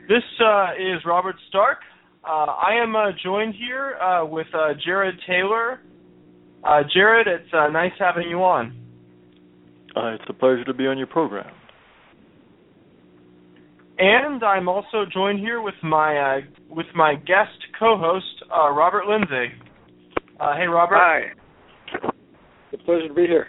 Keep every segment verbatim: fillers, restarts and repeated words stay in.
This uh, is Robert Stark. Uh, I am uh, joined here uh, with uh, Jared Taylor. Uh, Jared, it's uh, nice having you on. Uh, it's a pleasure to be on your program. And I'm also joined here with my uh, with my guest co-host, uh, Robert Lindsay. Uh, hey, Robert. Hi. It's a pleasure to be here.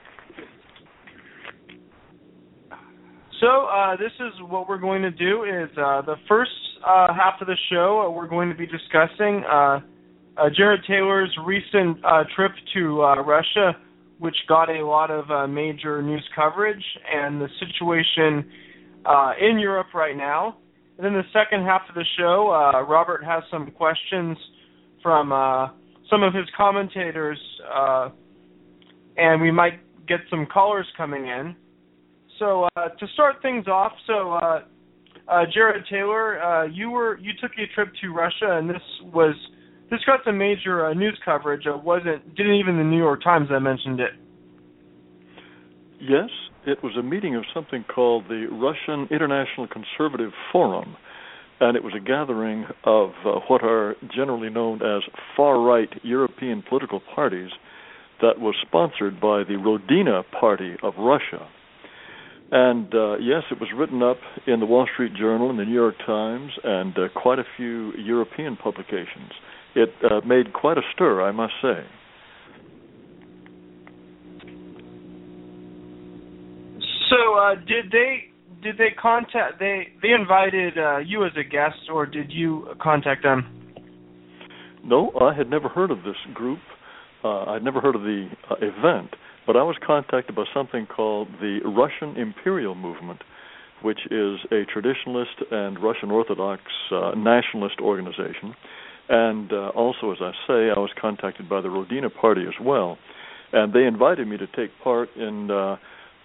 So uh, this is what we're going to do is uh, the first uh, half of the show, uh, we're going to be discussing uh, uh, Jared Taylor's recent uh, trip to uh, Russia, which got a lot of uh, major news coverage, and the situation uh, in Europe right now. And then the second half of the show, uh, Robert has some questions from uh, some of his commentators, uh, and we might get some callers coming in. So uh, to start things off, so uh, uh, Jared Taylor, uh, you were you took a trip to Russia, and this was this got some major uh, news coverage. It wasn't didn't even the New York Times I mentioned it. Yes, it was a meeting of something called the Russian International Conservative Forum, and it was a gathering of uh, what are generally known as far-right European political parties that was sponsored by the Rodina Party of Russia. And, uh, yes, it was written up in the Wall Street Journal and the New York Times and uh, quite a few European publications. It uh, made quite a stir, I must say. So, uh, did they did they contact they they invited uh, you as a guest, or did you contact them? No, I had never heard of this group. Uh, I'd never heard of the uh, event, but I was contacted by something called the Russian Imperial Movement, which is a traditionalist and Russian Orthodox uh, nationalist organization. And uh, also, as I say, I was contacted by the Rodina Party as well, and they invited me to take part in uh,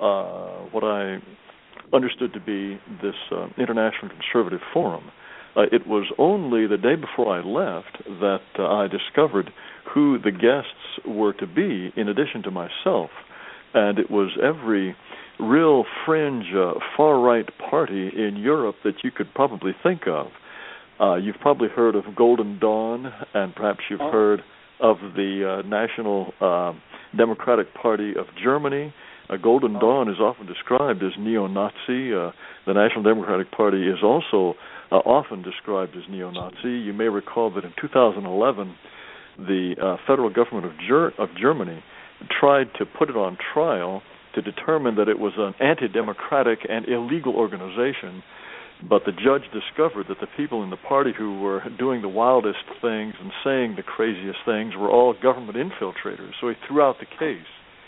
uh, what I understood to be this uh, International Conservative Forum. Uh, it was only the day before I left that uh, I discovered who the guests were to be, in addition to myself, and it was every real fringe uh, far-right party in Europe that you could probably think of. Uh, you've probably heard of Golden Dawn, and perhaps you've oh. heard of the uh, National uh, Democratic Party of Germany. Uh, Golden oh. Dawn is often described as neo-Nazi. Uh, the National Democratic Party is also uh, often described as neo-Nazi. You may recall that in two thousand eleven, the uh, federal government of, Ger- of Germany tried to put it on trial to determine that it was an anti-democratic and illegal organization, but the judge discovered that the people in the party who were doing the wildest things and saying the craziest things were all government infiltrators, so he threw out the case.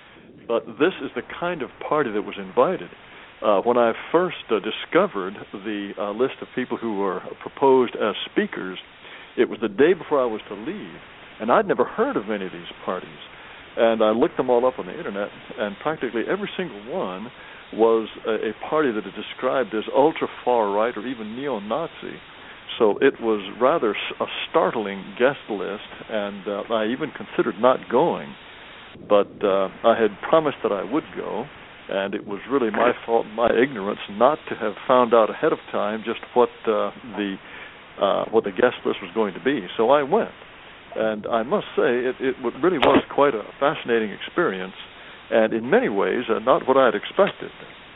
But this is the kind of party that was invited. Uh, when I first uh, discovered the uh, list of people who were proposed as speakers, it was the day before I was to leave, and I'd never heard of any of these parties. And I looked them all up on the Internet, and practically every single one was a, a party that is described as ultra-far-right or even neo-Nazi. So it was rather a startling guest list, and uh, I even considered not going. But uh, I had promised that I would go, and it was really my fault, my ignorance, not to have found out ahead of time just what uh, the uh, what the guest list was going to be. So I went. And I must say, it, it really was quite a fascinating experience, and in many ways, uh, not what I had expected.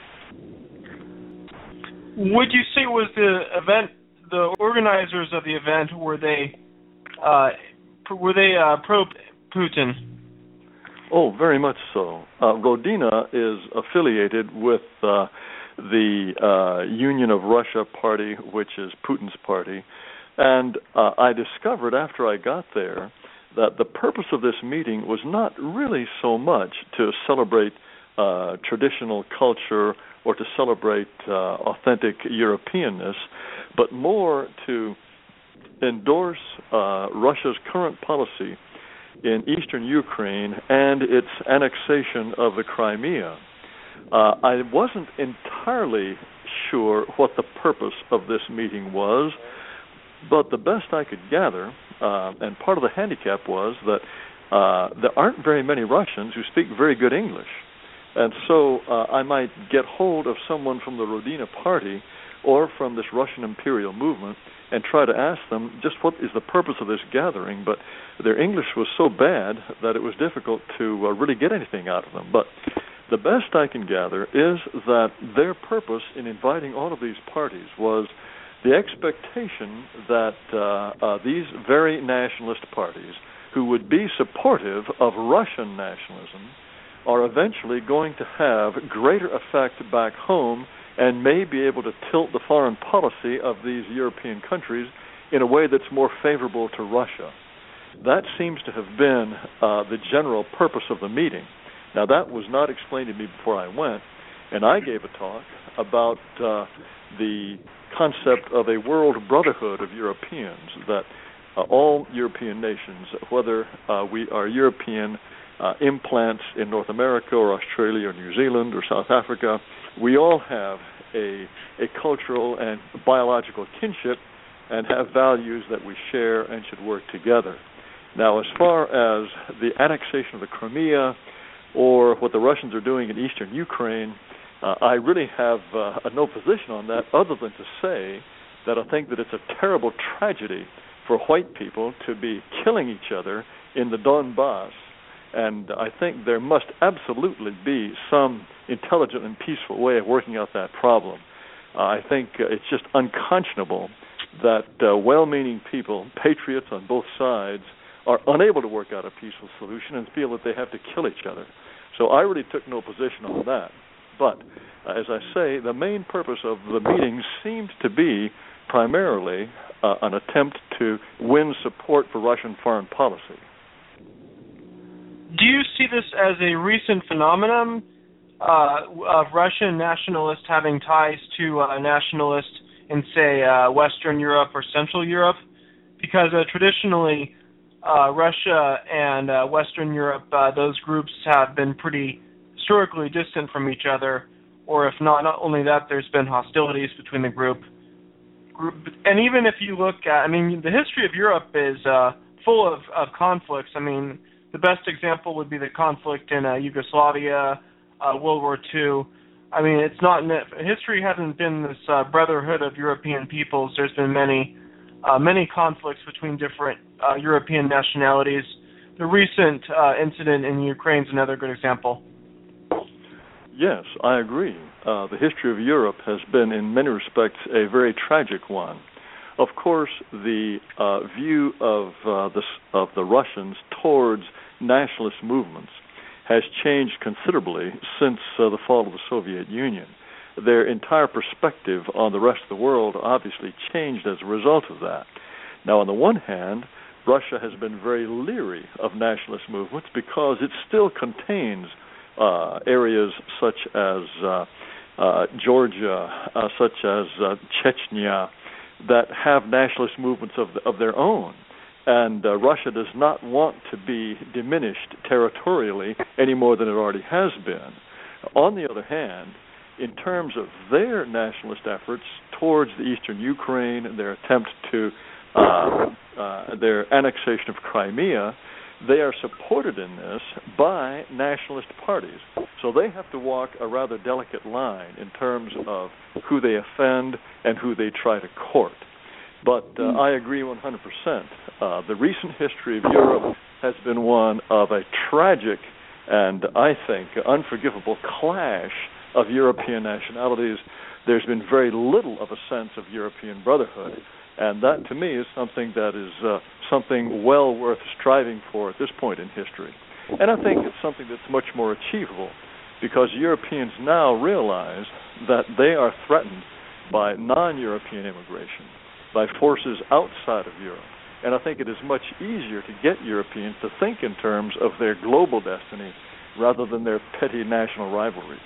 Would you say was the event, the organizers of the event, were they uh, were they uh, pro-Putin? Oh, very much so. Uh, Rodina is affiliated with uh, the uh, Union of Russia Party, which is Putin's party. And uh, I discovered after I got there that the purpose of this meeting was not really so much to celebrate uh, traditional culture or to celebrate uh, authentic Europeanness, but more to endorse uh, Russia's current policy in eastern Ukraine and its annexation of the Crimea. Uh, I wasn't entirely sure what the purpose of this meeting was, but the best I could gather, uh, and part of the handicap was that uh, there aren't very many Russians who speak very good English. And so uh, I might get hold of someone from the Rodina party or from this Russian imperial movement and try to ask them just what is the purpose of this gathering, but their English was so bad that it was difficult to uh, really get anything out of them. But the best I can gather is that their purpose in inviting all of these parties was the expectation that uh, uh, these very nationalist parties, who would be supportive of Russian nationalism, are eventually going to have greater effect back home and may be able to tilt the foreign policy of these European countries in a way that's more favorable to Russia. That seems to have been uh, the general purpose of the meeting. Now, that was not explained to me before I went, and I gave a talk about uh, the concept of a world brotherhood of Europeans, that uh, all European nations, whether uh, we are European uh, implants in North America or Australia or New Zealand or South Africa, we all have a, a cultural and biological kinship and have values that we share and should work together. Now, as far as the annexation of the Crimea or what the Russians are doing in eastern Ukraine, uh, I really have uh, no position on that other than to say that I think that it's a terrible tragedy for white people to be killing each other in the Donbass, and I think there must absolutely be some intelligent and peaceful way of working out that problem. Uh, I think uh, it's just unconscionable that uh, well-meaning people, patriots on both sides, are unable to work out a peaceful solution and feel that they have to kill each other. So I really took no position on that. But, uh, as I say, the main purpose of the meeting seemed to be primarily uh, an attempt to win support for Russian foreign policy. Do you see this as a recent phenomenon uh, of Russian nationalists having ties to uh, nationalists in, say, uh, Western Europe or Central Europe? Because uh, traditionally, uh, Russia and uh, Western Europe, uh, those groups have been pretty historically distant from each other, or if not, not only that, there's been hostilities between the group. group and even if you look at, I mean, the history of Europe is uh, full of, of conflicts. I mean, the best example would be the conflict in uh, Yugoslavia, uh, World War Two. I mean, it's not history hasn't been this uh, brotherhood of European peoples. There's been many, uh, many conflicts between different uh, European nationalities. The recent uh, incident in Ukraine is another good example. Yes, I agree. Uh, the history of Europe has been, in many respects, a very tragic one. Of course, the uh, view of uh, the of the Russians towards nationalist movements has changed considerably since uh, the fall of the Soviet Union. Their entire perspective on the rest of the world obviously changed as a result of that. Now, on the one hand, Russia has been very leery of nationalist movements because it still contains uh, areas such as uh, uh, Georgia, uh, such as uh, Chechnya, that have nationalist movements of, the, of their own. And uh, Russia does not want to be diminished territorially any more than it already has been. On the other hand, in terms of their nationalist efforts towards the eastern Ukraine and their attempt to, uh, uh, their annexation of Crimea, they are supported in this by nationalist parties. So they have to walk a rather delicate line in terms of who they offend and who they try to court. But uh, I agree one hundred percent. Uh, the recent history of Europe has been one of a tragic and, I think, unforgivable clash of European nationalities. There's been very little of a sense of European brotherhood. And that, to me, is something that is uh, something well worth striving for at this point in history. And I think it's something that's much more achievable because Europeans now realize that they are threatened by non-European immigration, by forces outside of Europe. And I think it is much easier to get Europeans to think in terms of their global destiny rather than their petty national rivalries.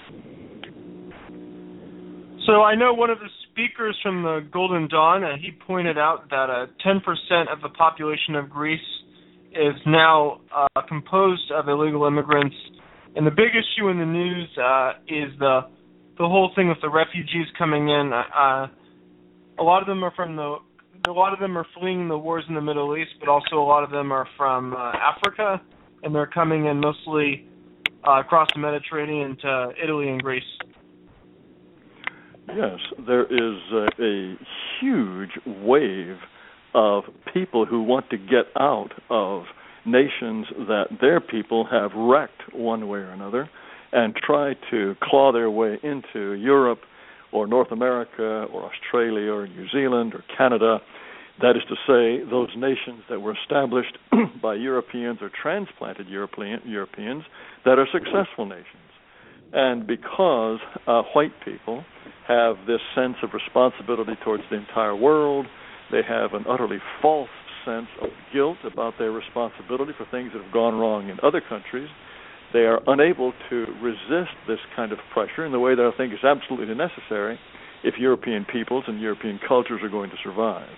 So I know one of the speakers from the Golden Dawn, uh, he pointed out that uh, ten percent of the population of Greece is now uh, composed of illegal immigrants. And the big issue in the news uh, is the the whole thing with the refugees coming in. Uh, a lot of them are from the a lot of them are fleeing the wars in the Middle East, but also a lot of them are from uh, Africa, and they're coming in mostly uh, across the Mediterranean to Italy and Greece. Yes, there is a, a huge wave of people who want to get out of nations that their people have wrecked one way or another and try to claw their way into Europe or North America or Australia or New Zealand or Canada. That is to say, those nations that were established by Europeans or transplanted European, Europeans that are successful nations. And because uh, white people have this sense of responsibility towards the entire world, they have an utterly false sense of guilt about their responsibility for things that have gone wrong in other countries. They are unable to resist this kind of pressure in the way that I think is absolutely necessary if European peoples and European cultures are going to survive.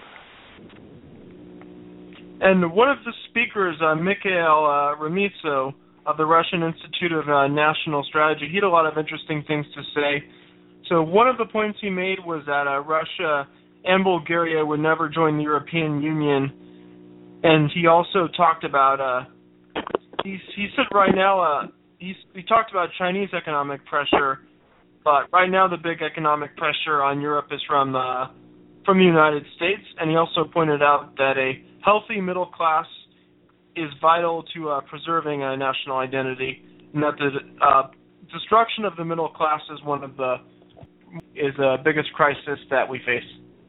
And one of the speakers, uh, Mikhail uh, Remizov of the Russian Institute of uh, National Strategy, he had a lot of interesting things to say. So one of the points he made was that uh, Russia and Bulgaria would never join the European Union. And he also talked about, uh, he, he said right now, uh, he's, he talked about Chinese economic pressure, but right now the big economic pressure on Europe is from uh, from the United States. And he also pointed out that a healthy middle class is vital to uh, preserving a national identity, and that the uh, destruction of the middle class is one of the is the biggest crisis that we face.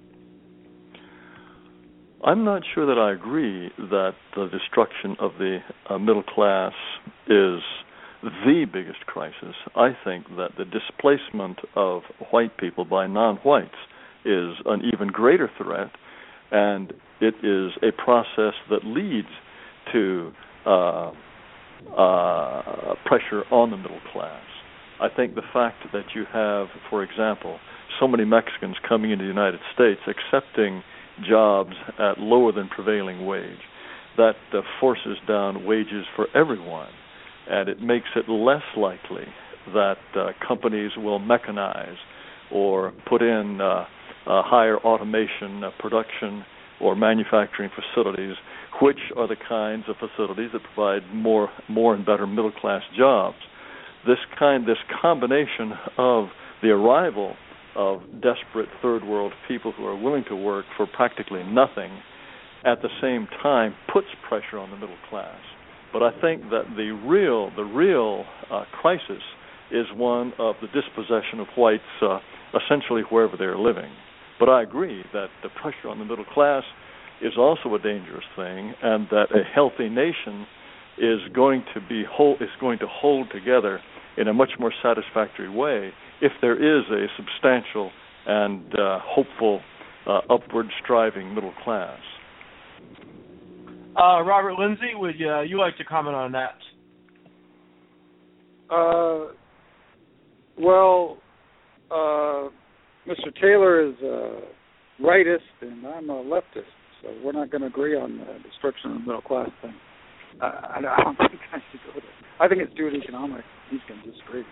I'm not sure that I agree that the destruction of the uh, middle class is the biggest crisis. I think that the displacement of white people by non-whites is an even greater threat, and it is a process that leads to uh, uh, pressure on the middle class. I think the fact that you have, for example, so many Mexicans coming into the United States accepting jobs at lower than prevailing wage, that uh, forces down wages for everyone, and it makes it less likely that uh, companies will mechanize or put in uh, uh, higher automation uh, production or manufacturing facilities, which are the kinds of facilities that provide more, more and better middle-class jobs. This kind, this combination of the arrival of desperate third world people who are willing to work for practically nothing, at the same time puts pressure on the middle class. But I think that the real, the real uh, crisis is one of the dispossession of whites, uh, essentially wherever they're living. But I agree that the pressure on the middle class is also a dangerous thing, and that a healthy nation is going to be hold, is going to hold together in a much more satisfactory way if there is a substantial and uh, hopeful, uh, upward striving middle class. Uh, Robert Lindsay, would uh, you like to comment on that? Uh, well, uh, Mister Taylor is a rightist, and I'm a leftist, so we're not going to agree on the destruction of the middle class thing. Uh, I, I don't think I should go there. I think it's due to economics. He's going to disagree.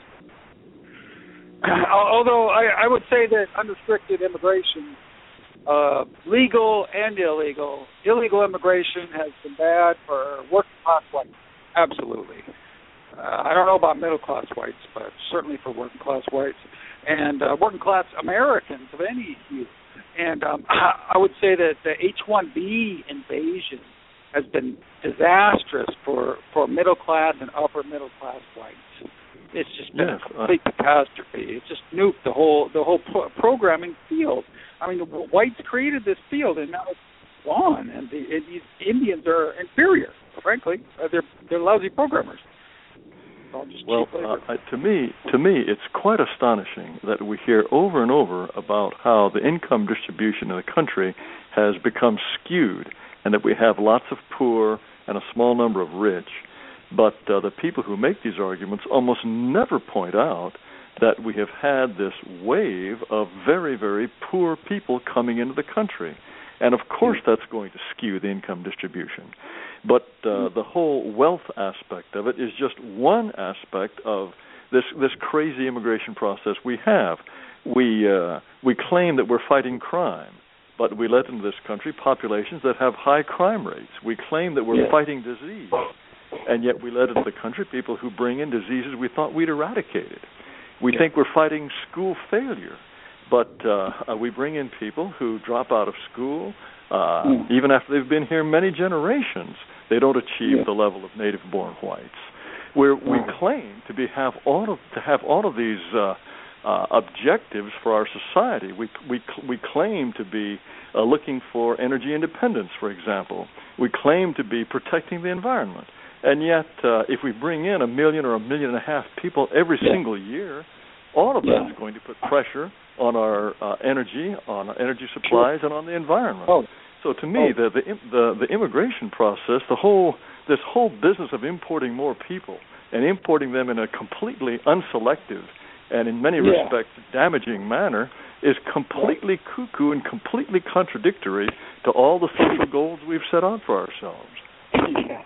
Although I, I would say that unrestricted immigration, uh, legal and illegal, illegal immigration has been bad for working class whites. Absolutely. Uh, I don't know about middle class whites, but certainly for working class whites and uh, working class Americans of any hue. And um, I would say that the H one B invasion has been disastrous for, for middle class and upper middle class whites. It's just been yes, a complete uh, catastrophe. It's just nuked the whole the whole pro- programming field. I mean, the whites created this field, and now it's gone. And, the, and these Indians are inferior, frankly. Uh, they're they're lousy programmers. Well, uh, to me, to me, it's quite astonishing that we hear over and over about how the income distribution in the country has become skewed, and that we have lots of poor and a small number of rich. But uh, the people who make these arguments almost never point out that we have had this wave of very, very poor people coming into the country. And of course that's going to skew the income distribution. But uh, the whole wealth aspect of it is just one aspect of this this crazy immigration process we have. We uh, we claim that we're fighting crime, but we let into this country populations that have high crime rates. We claim that we're yeah. fighting disease, and yet we let into the country people who bring in diseases we thought we'd eradicated. We yeah. think we're fighting school failure, but uh, we bring in people who drop out of school, uh, mm. even after they've been here many generations. They don't achieve yeah. the level of native-born whites. Where we claim to be have all of to have all of these uh, uh, objectives for our society. We we we claim to be uh, looking for energy independence, for example. We claim to be protecting the environment, and yet uh, if we bring in a million or a million and a half people every yeah. single year, all of yeah. that is going to put pressure on our uh, energy, on our energy supplies, sure. and on the environment. Oh. So to me, the, the the the immigration process, the whole this whole business of importing more people and importing them in a completely unselective and in many yeah. respects damaging manner is completely cuckoo and completely contradictory to all the social goals we've set out for ourselves. Yeah,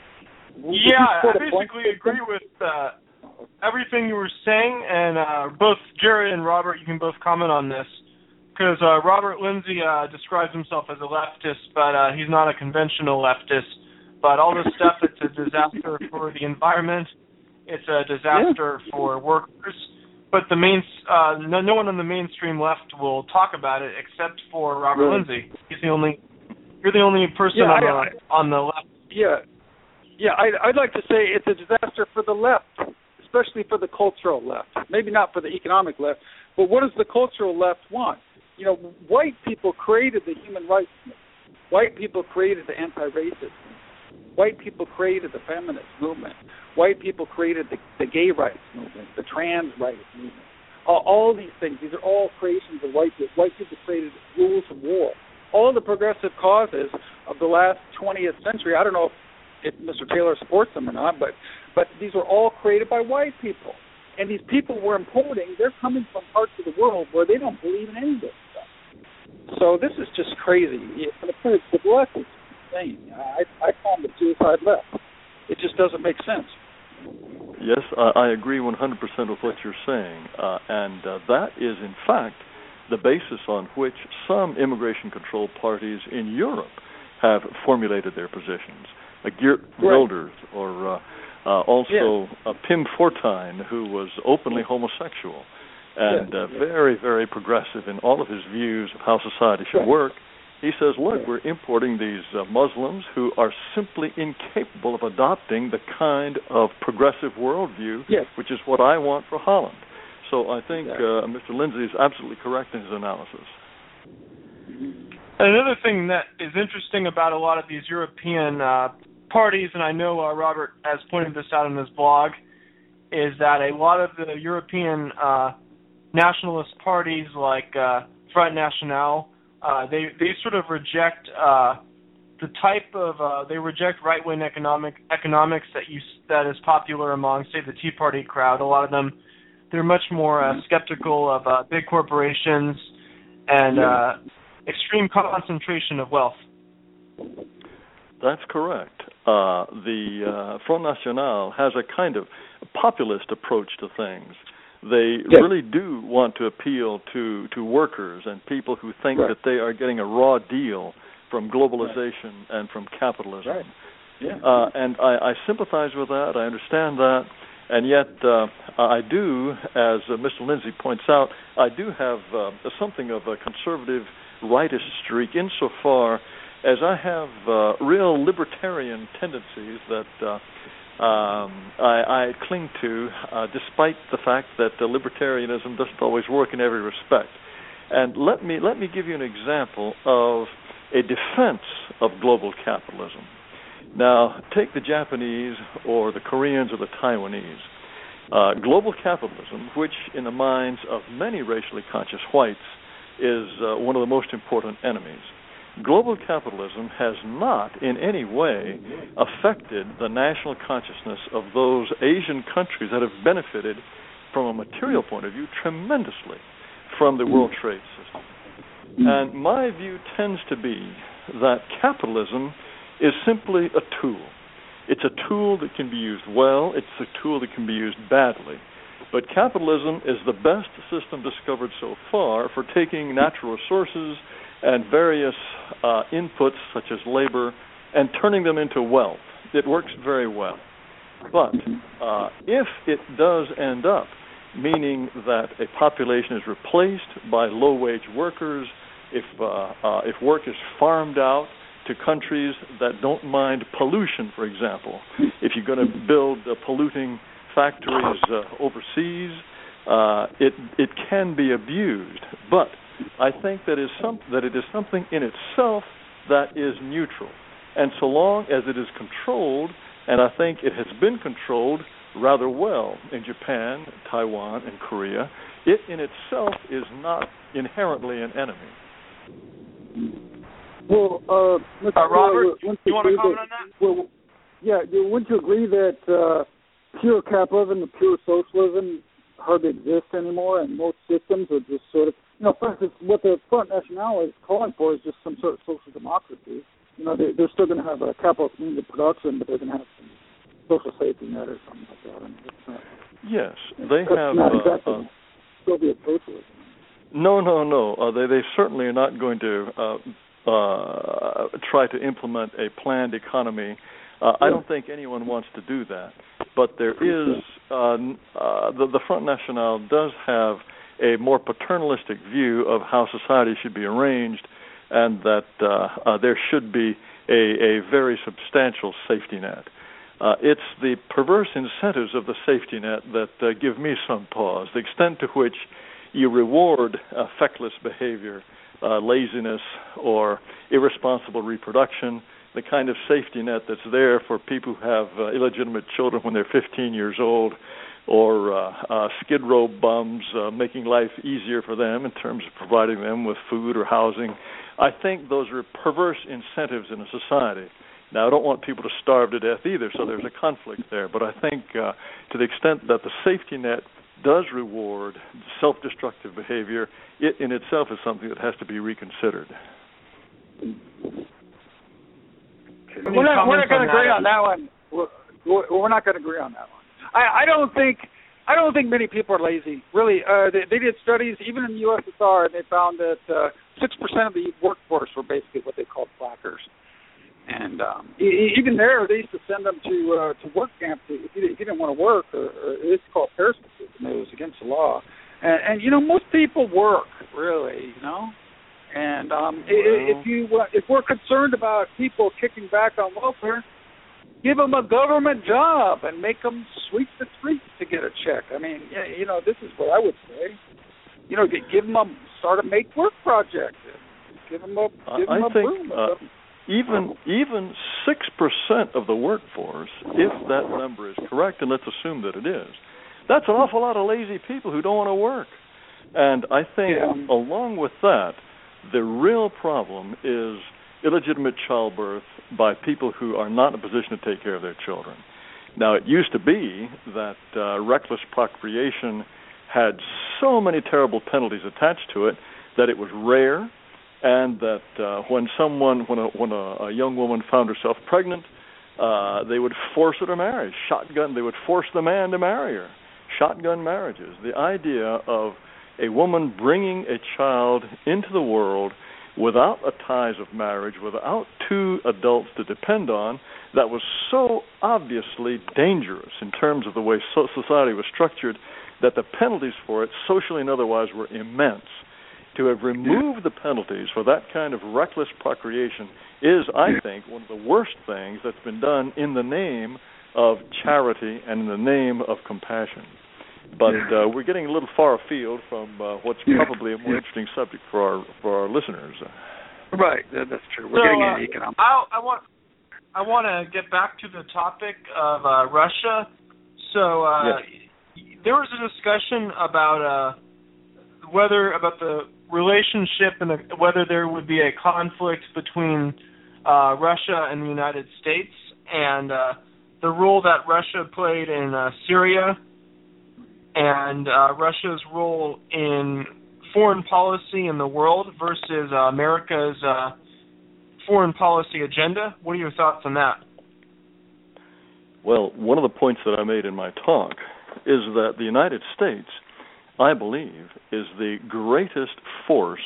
yeah I basically agree with uh, everything you were saying, and uh, both Jared and Robert, you can both comment on this. Because uh, Robert Lindsay uh, describes himself as a leftist, but uh, he's not a conventional leftist. But all this stuff, it's a disaster for the environment. It's a disaster yeah. for workers. But the main, uh, no, no one on the mainstream left will talk about it except for Robert right. Lindsay. He's the only. You're the only person yeah, on, I, the, I, on the left. Yeah, yeah. I, I'd like to say it's a disaster for the left, especially for the cultural left. Maybe not for the economic left, but what does the cultural left want? You know, white people created the human rights movement. White people created the anti-racist movement. White people created the feminist movement. White people created the, the gay rights movement, the trans rights movement. All, all these things, these are all creations of white people. White people created rules of war. All the progressive causes of the last twentieth century, I don't know if, if Mister Taylor supports them or not, but, but these were all created by white people. And these people we're importing, they're coming from parts of the world where they don't believe in any of this stuff. So this is just crazy. For the, the left is insane. I, I call them the suicide left. It just doesn't make sense. Yes, uh, I agree one hundred percent with what you're saying. Uh, and uh, that is, in fact, the basis on which some immigration control parties in Europe have formulated their positions. Like Geert Wilders or... Uh, Uh, also, yeah. uh, Pim Fortuyn, who was openly homosexual and yeah. uh, very, very progressive in all of his views of how society should right. work. He says, look, yeah. we're importing these uh, Muslims who are simply incapable of adopting the kind of progressive worldview, yes. which is what I want for Holland. So I think exactly. uh, Mister Lindsay is absolutely correct in his analysis. Another thing that is interesting about a lot of these European uh, parties, and I know uh, Robert has pointed this out in his blog, is that a lot of the European uh, nationalist parties like uh, Front National, uh, they they sort of reject uh, the type of uh, they reject right-wing economic economics that you that is popular among, say, the Tea Party crowd. A lot of them, they're much more uh, skeptical of uh, big corporations and uh, extreme concentration of wealth. That's correct. Uh, the uh, Front National has a kind of populist approach to things. They yes. really do want to appeal to, to workers and people who think right. that they are getting a raw deal from globalization right. and from capitalism. Right. Yeah. Uh, and I, I sympathize with that. I understand that. And yet uh, I do, as uh, Mister Lindsay points out, I do have uh, something of a conservative rightist streak insofar as I have uh, real libertarian tendencies that uh, um, I, I cling to, uh, despite the fact that uh, libertarianism doesn't always work in every respect. And let me let me give you an example of a defense of global capitalism. Now, take the Japanese or the Koreans or the Taiwanese. Uh, global capitalism, which in the minds of many racially conscious whites is uh, one of the most important enemies. Global capitalism has not in any way affected the national consciousness of those Asian countries that have benefited from a material point of view tremendously from the World Trade System. And my view tends to be that capitalism is simply a tool. It's a tool that can be used well. It's a tool that can be used badly. But capitalism is the best system discovered so far for taking natural resources and various uh, inputs such as labor and turning them into wealth. It works very well. But uh, if it does end up meaning that a population is replaced by low-wage workers, if uh, uh, if work is farmed out to countries that don't mind pollution, for example. If you're going to build uh, polluting factories uh, overseas, uh, it it can be abused. But I think that is some that it is something in itself that is neutral, and so long as it is controlled, and I think it has been controlled rather well in Japan, Taiwan, and Korea, it in itself is not inherently an enemy. Well, uh, Mister Uh, Robert, Taylor, you want to comment that, on that? Well, yeah, you, wouldn't you agree that uh, pure capitalism and pure socialism hardly exist anymore, and most systems are just sort of, you know, for instance, what the Front National is calling for is just some sort of social democracy. You know, they, they're still going to have a capitalist means of production, but they're going to have some social safety net or something like that. I mean, it's not, yes, they have. Not uh, exactly uh, Soviet socialism. No, no, no. Uh, they they certainly are not going to uh, uh, try to implement a planned economy. Uh, I don't think anyone wants to do that. But there is uh, uh, the, the Front National does have a more paternalistic view of how society should be arranged, and that uh, uh, there should be a, a very substantial safety net. Uh, it's the perverse incentives of the safety net that uh, give me some pause. The extent to which you reward uh, feckless behavior, uh, laziness, or irresponsible reproduction, the kind of safety net that's there for people who have uh, illegitimate children when they're fifteen years old, or uh, uh, skid row bums, uh, making life easier for them in terms of providing them with food or housing. I think those are perverse incentives in a society. Now, I don't want people to starve to death either, so there's a conflict there. But I think uh, to the extent that the safety net does reward self-destructive behavior, it in itself is something that has to be reconsidered. We're not, we're not going to agree on that one. We're, we're not going to agree on that one. I, I don't think I don't think many people are lazy. Really, uh, they, they did studies even in the U S S R, and they found that uh, six percent of the workforce were basically what they called slackers. And um, even there, they used to send them to uh, to work camp to, if, you, if you didn't want to work, or, or it's called parasitism. It was against the law. And, and you know, most people work, really, you know. And um, well, if you uh, if we're concerned about people kicking back on welfare, give them a government job and make them sweep the streets to get a check. I mean, you know, this is what I would say. You know, give them a start a make work project. Give them a give them I a think, room. Uh, even even six percent of the workforce, if that number is correct, and let's assume that it is, that's an awful lot of lazy people who don't want to work. And I think, yeah. along with that, the real problem is illegitimate childbirth by people who are not in a position to take care of their children. Now, it used to be that uh, reckless procreation had so many terrible penalties attached to it that it was rare, and that uh, when someone, when a when a, a young woman found herself pregnant, uh, they would force her to marry. Shotgun. They would force the man to marry her. Shotgun marriages. The idea of a woman bringing a child into the world without a ties of marriage, without two adults to depend on, that was so obviously dangerous in terms of the way so society was structured, that the penalties for it, socially and otherwise, were immense. To have removed the penalties for that kind of reckless procreation is, I think, one of the worst things that's been done in the name of charity and in the name of compassion. But uh, we're getting a little far afield from uh, what's probably a more interesting subject for our for our listeners. Right, that's true. We're so, getting uh, into economics. I, I want I want to get back to the topic of uh, Russia. So uh, yes. there was a discussion about uh, whether about the relationship and the, whether there would be a conflict between uh, Russia and the United States, and uh, the role that Russia played in uh, Syria, and uh, Russia's role in foreign policy in the world versus uh, America's uh, foreign policy agenda. What are your thoughts on that? Well, one of the points that I made in my talk is that the United States, I believe, is the greatest force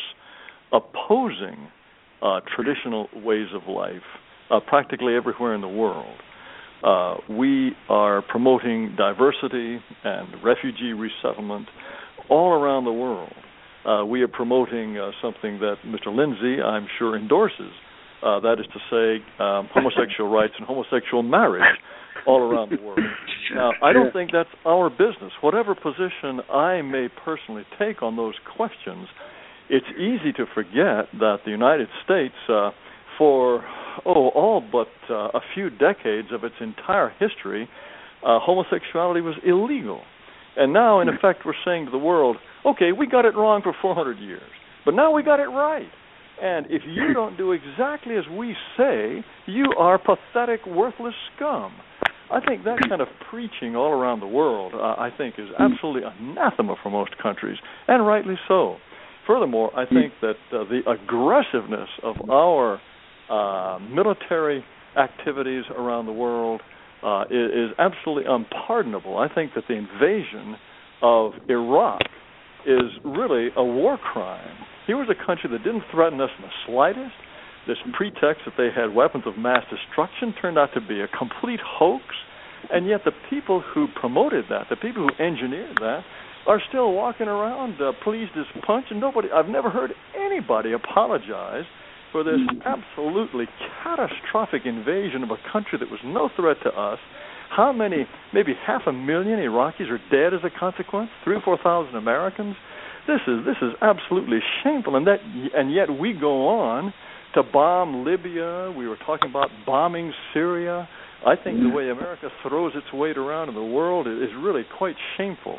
opposing uh, traditional ways of life uh, practically everywhere in the world. Uh, we are promoting diversity and refugee resettlement all around the world. Uh, we are promoting uh, something that Mister Lindsay, I'm sure, endorses. Uh, that is to say, um, homosexual rights and homosexual marriage all around the world. Now, I don't think that's our business. Whatever position I may personally take on those questions, it's easy to forget that the United States, uh, for, oh, all but uh, a few decades of its entire history, uh, homosexuality was illegal. And now, in effect, we're saying to the world, okay, we got it wrong for four hundred years, but now we got it right. And if you don't do exactly as we say, you are pathetic, worthless scum. I think that kind of preaching all around the world, uh, I think, is absolutely anathema for most countries, and rightly so. Furthermore, I think that uh, the aggressiveness of our uh, military activities around the world uh, is, is absolutely unpardonable. I think that the invasion of Iraq is really a war crime. Here was a country that didn't threaten us in the slightest. This pretext that they had weapons of mass destruction turned out to be a complete hoax, and yet the people who promoted that, the people who engineered that, are still walking around uh, pleased as punch, and nobody, I've never heard anybody apologize for this absolutely catastrophic invasion of a country that was no threat to us. How many, maybe half a million Iraqis are dead as a consequence? Three or four thousand Americans? This is this is absolutely shameful, and that and yet we go on to bomb Libya. We were talking about bombing Syria. I think the way America throws its weight around in the world is really quite shameful.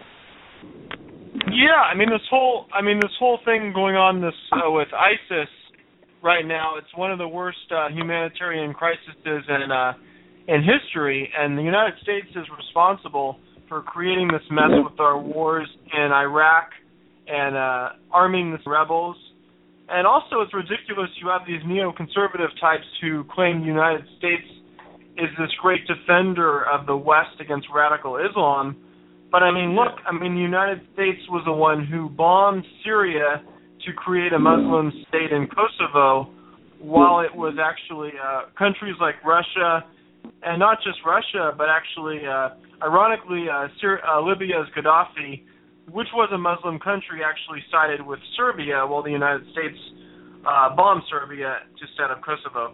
Yeah, I mean this whole I mean this whole thing going on this uh, with ISIS right now. It's one of the worst uh, humanitarian crises in uh, in history, and the United States is responsible for creating this mess with our wars in Iraq and uh, arming the rebels. And also, it's ridiculous you have these neoconservative types who claim the United States is this great defender of the West against radical Islam. But, I mean, look, I mean, the United States was the one who bombed Syria to create a Muslim state in Kosovo, while it was actually uh, countries like Russia, and not just Russia, but actually, uh, ironically, uh, Syri- uh, Libya's Gaddafi, which was a Muslim country, actually sided with Serbia, while the United States uh, bombed Serbia instead of Kosovo.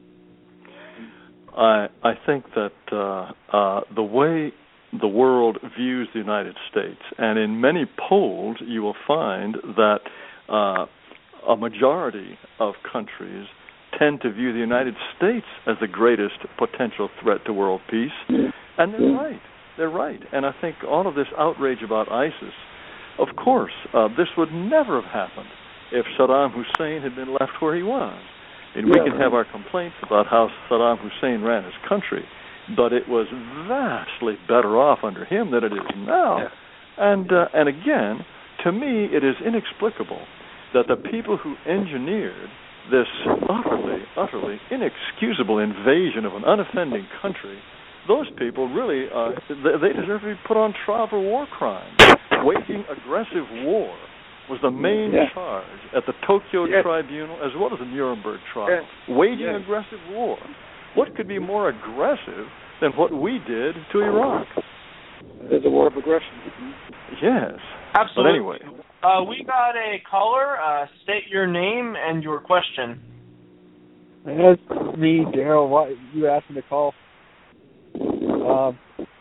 I I think that uh, uh, the way the world views the United States, and in many polls you will find that uh, a majority of countries tend to view the United States as the greatest potential threat to world peace, and they're right. They're right. And I think all of this outrage about ISIS, of course, uh, this would never have happened if Saddam Hussein had been left where he was. And we can have our complaints about how Saddam Hussein ran his country, but it was vastly better off under him than it is now. Yeah. And uh, and again, to me, it is inexplicable that the people who engineered this utterly, utterly inexcusable invasion of an unoffending country, those people really, uh, they deserve to be put on trial for war crimes. Waging aggressive war was the main yeah. charge at the Tokyo yes. Tribunal as well as the Nuremberg trial. Yes. Waging yes. aggressive war. What could be more aggressive than what we did to Iraq? It's a war of aggression. Yes. Absolutely. But anyway. Uh, we got a caller. Uh, state your name and your question. That's me, Daryl. What you asked me to call? Um,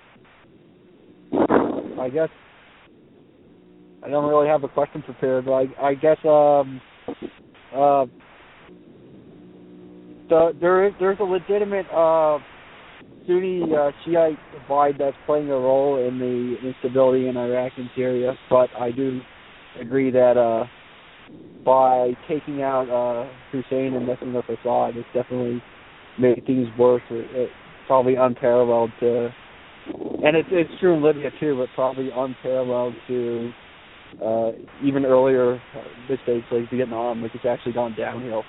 I guess I don't really have a question prepared, but I, I guess um, uh, the, there is there's a legitimate uh, Sunni uh, Shiite divide that's playing a role in the instability in Iraq and Syria, but I do agree that uh, by taking out uh, Hussein and messing with Assad, it's definitely made things worse. It, it's probably unparalleled to, and it's it's true in Libya too, but probably unparalleled to uh, even earlier mistakes like Vietnam, which has actually gone downhill.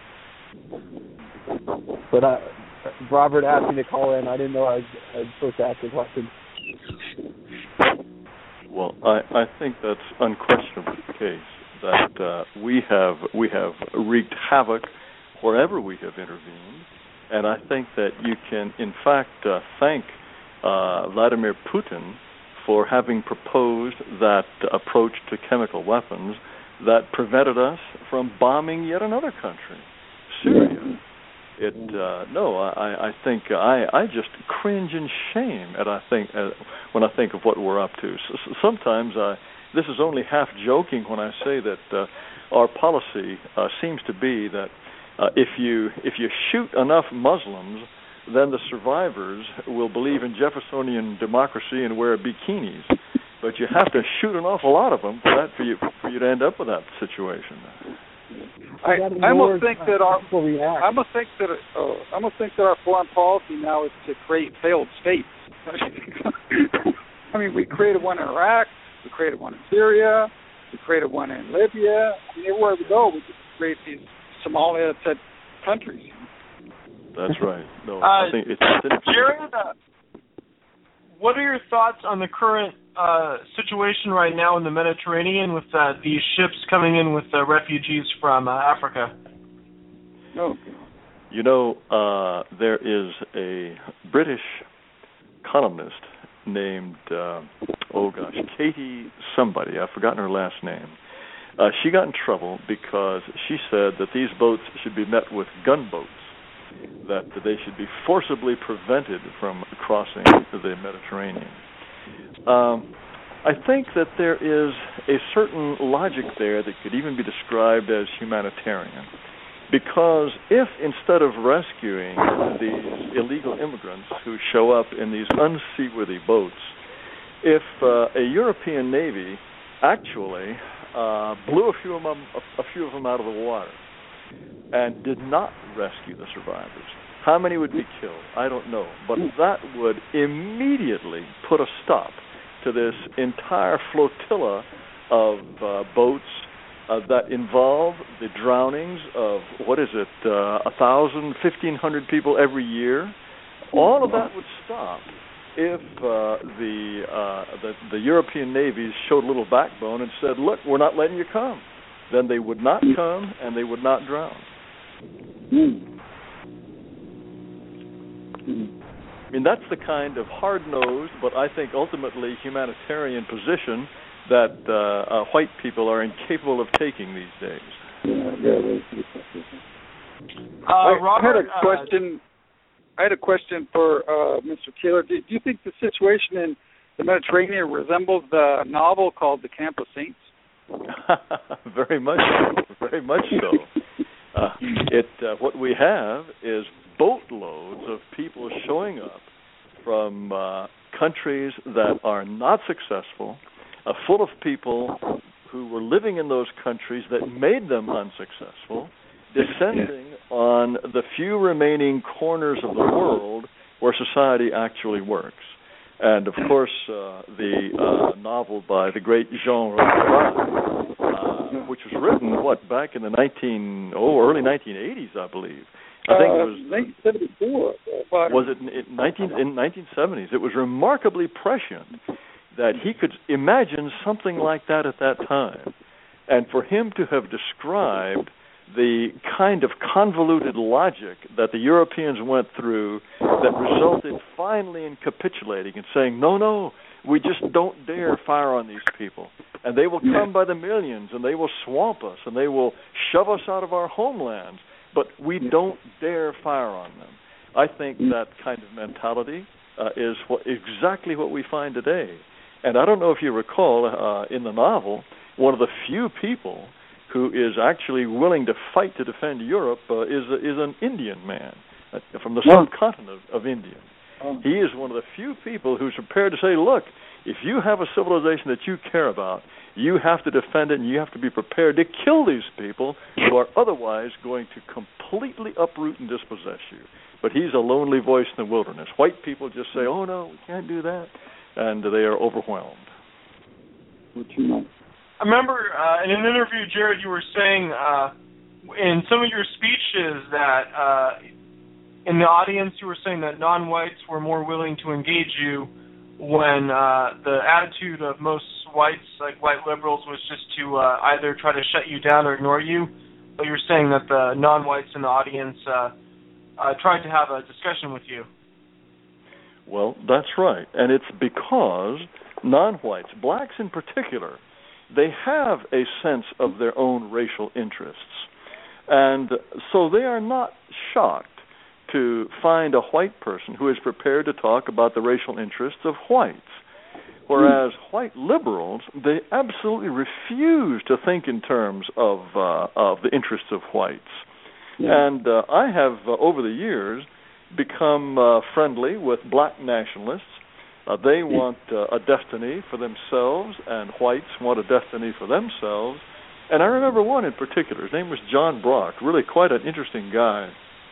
But uh, Robert asked me to call in. I didn't know I was, I was supposed to ask a question. Well, I, I think that's unquestionably the case, that uh, we have we have wreaked havoc wherever we have intervened, and I think that you can, in fact, uh, thank uh, Vladimir Putin for having proposed that approach to chemical weapons that prevented us from bombing yet another country, Syria. It uh, no, I, I think I, I just cringe in shame at I think uh, when I think of what we're up to. So, sometimes I, this is only half joking when I say that uh, our policy uh, seems to be that uh, if you if you shoot enough Muslims, then the survivors will believe in Jeffersonian democracy and wear bikinis. But you have to shoot an awful lot of them for that for you for you to end up with that situation. I, I almost think that our I almost think that uh, I almost think that our foreign policy now is to create failed states. I mean, we created one in Iraq, we created one in Syria, we created one in Libya. I mean, everywhere we go, we just create these Somalia-type countries. That's right. No, uh, I think it's Jared, uh, what are your thoughts on the current uh, situation right now in the Mediterranean with uh, these ships coming in with uh, refugees from uh, Africa? No. You know, uh, there is a British columnist named, uh, oh gosh, Katie somebody, I've forgotten her last name. Uh, she got in trouble because she said that these boats should be met with gunboats, that they should be forcibly prevented from crossing the Mediterranean. Um, I think that there is a certain logic there that could even be described as humanitarian, because if instead of rescuing these illegal immigrants who show up in these unseaworthy boats, if uh, a European Navy actually uh, blew a few of them, a few of them out of the water and did not rescue the survivors, how many would be killed? I don't know. But that would immediately put a stop to this entire flotilla of uh, boats uh, that involve the drownings of, what is it, uh, one thousand, fifteen hundred people every year. All of that would stop if uh, the, uh, the the European navies showed a little backbone and said, look, we're not letting you come. Then they would not come and they would not drown. I mean, that's the kind of hard-nosed, but I think ultimately humanitarian position that uh, uh, white people are incapable of taking these days. Uh, I, Robert, I had a question. Uh, I had a question for uh, Mister Taylor. Do, do you think the situation in the Mediterranean resembles the novel called *The Camp of Saints*? Very much so. Very much so. Uh, it uh, what we have is boatloads of people showing up from uh, countries that are not successful, uh, full of people who were living in those countries that made them unsuccessful, descending on the few remaining corners of the world where society actually works. And, of course, uh, the uh, novel by the great Jean Rochefort, uh, which was written, what, back in the nineteen oh early nineteen eighties, I believe. I think it was nineteen seventy-four. Was it in nineteen in nineteen seventies? It was remarkably prescient that he could imagine something like that at that time, and for him to have described the kind of convoluted logic that the Europeans went through that resulted finally in capitulating and saying, no, no, we just don't dare fire on these people. And they will come by the millions, and they will swamp us, and they will shove us out of our homelands. But we don't dare fire on them. I think that kind of mentality uh, is what, exactly what we find today. And I don't know if you recall, uh, in the novel, one of the few people who is actually willing to fight to defend Europe uh, is is an Indian man uh, from the subcontinent of, of India. He is one of the few people who's prepared to say, look, if you have a civilization that you care about, you have to defend it and you have to be prepared to kill these people who are otherwise going to completely uproot and dispossess you. But he's a lonely voice in the wilderness. White people just say, oh, no, we can't do that, and they are overwhelmed. I remember uh, in an interview, Jared, you were saying uh, in some of your speeches that uh, in the audience you were saying that non-whites were more willing to engage you when uh, the attitude of most whites, like white liberals, was just to uh, either try to shut you down or ignore you. But you're saying that the non-whites in the audience uh, uh, tried to have a discussion with you. Well, that's right. And it's because non-whites, blacks in particular, they have a sense of their own racial interests. And so they are not shocked to find a white person who is prepared to talk about the racial interests of whites. Whereas white liberals, they absolutely refuse to think in terms of uh, of the interests of whites. Yeah. And uh, I have, uh, over the years, become uh, friendly with black nationalists. Uh, they want uh, a destiny for themselves, and whites want a destiny for themselves. And I remember one in particular. His name was John Brock, really quite an interesting guy.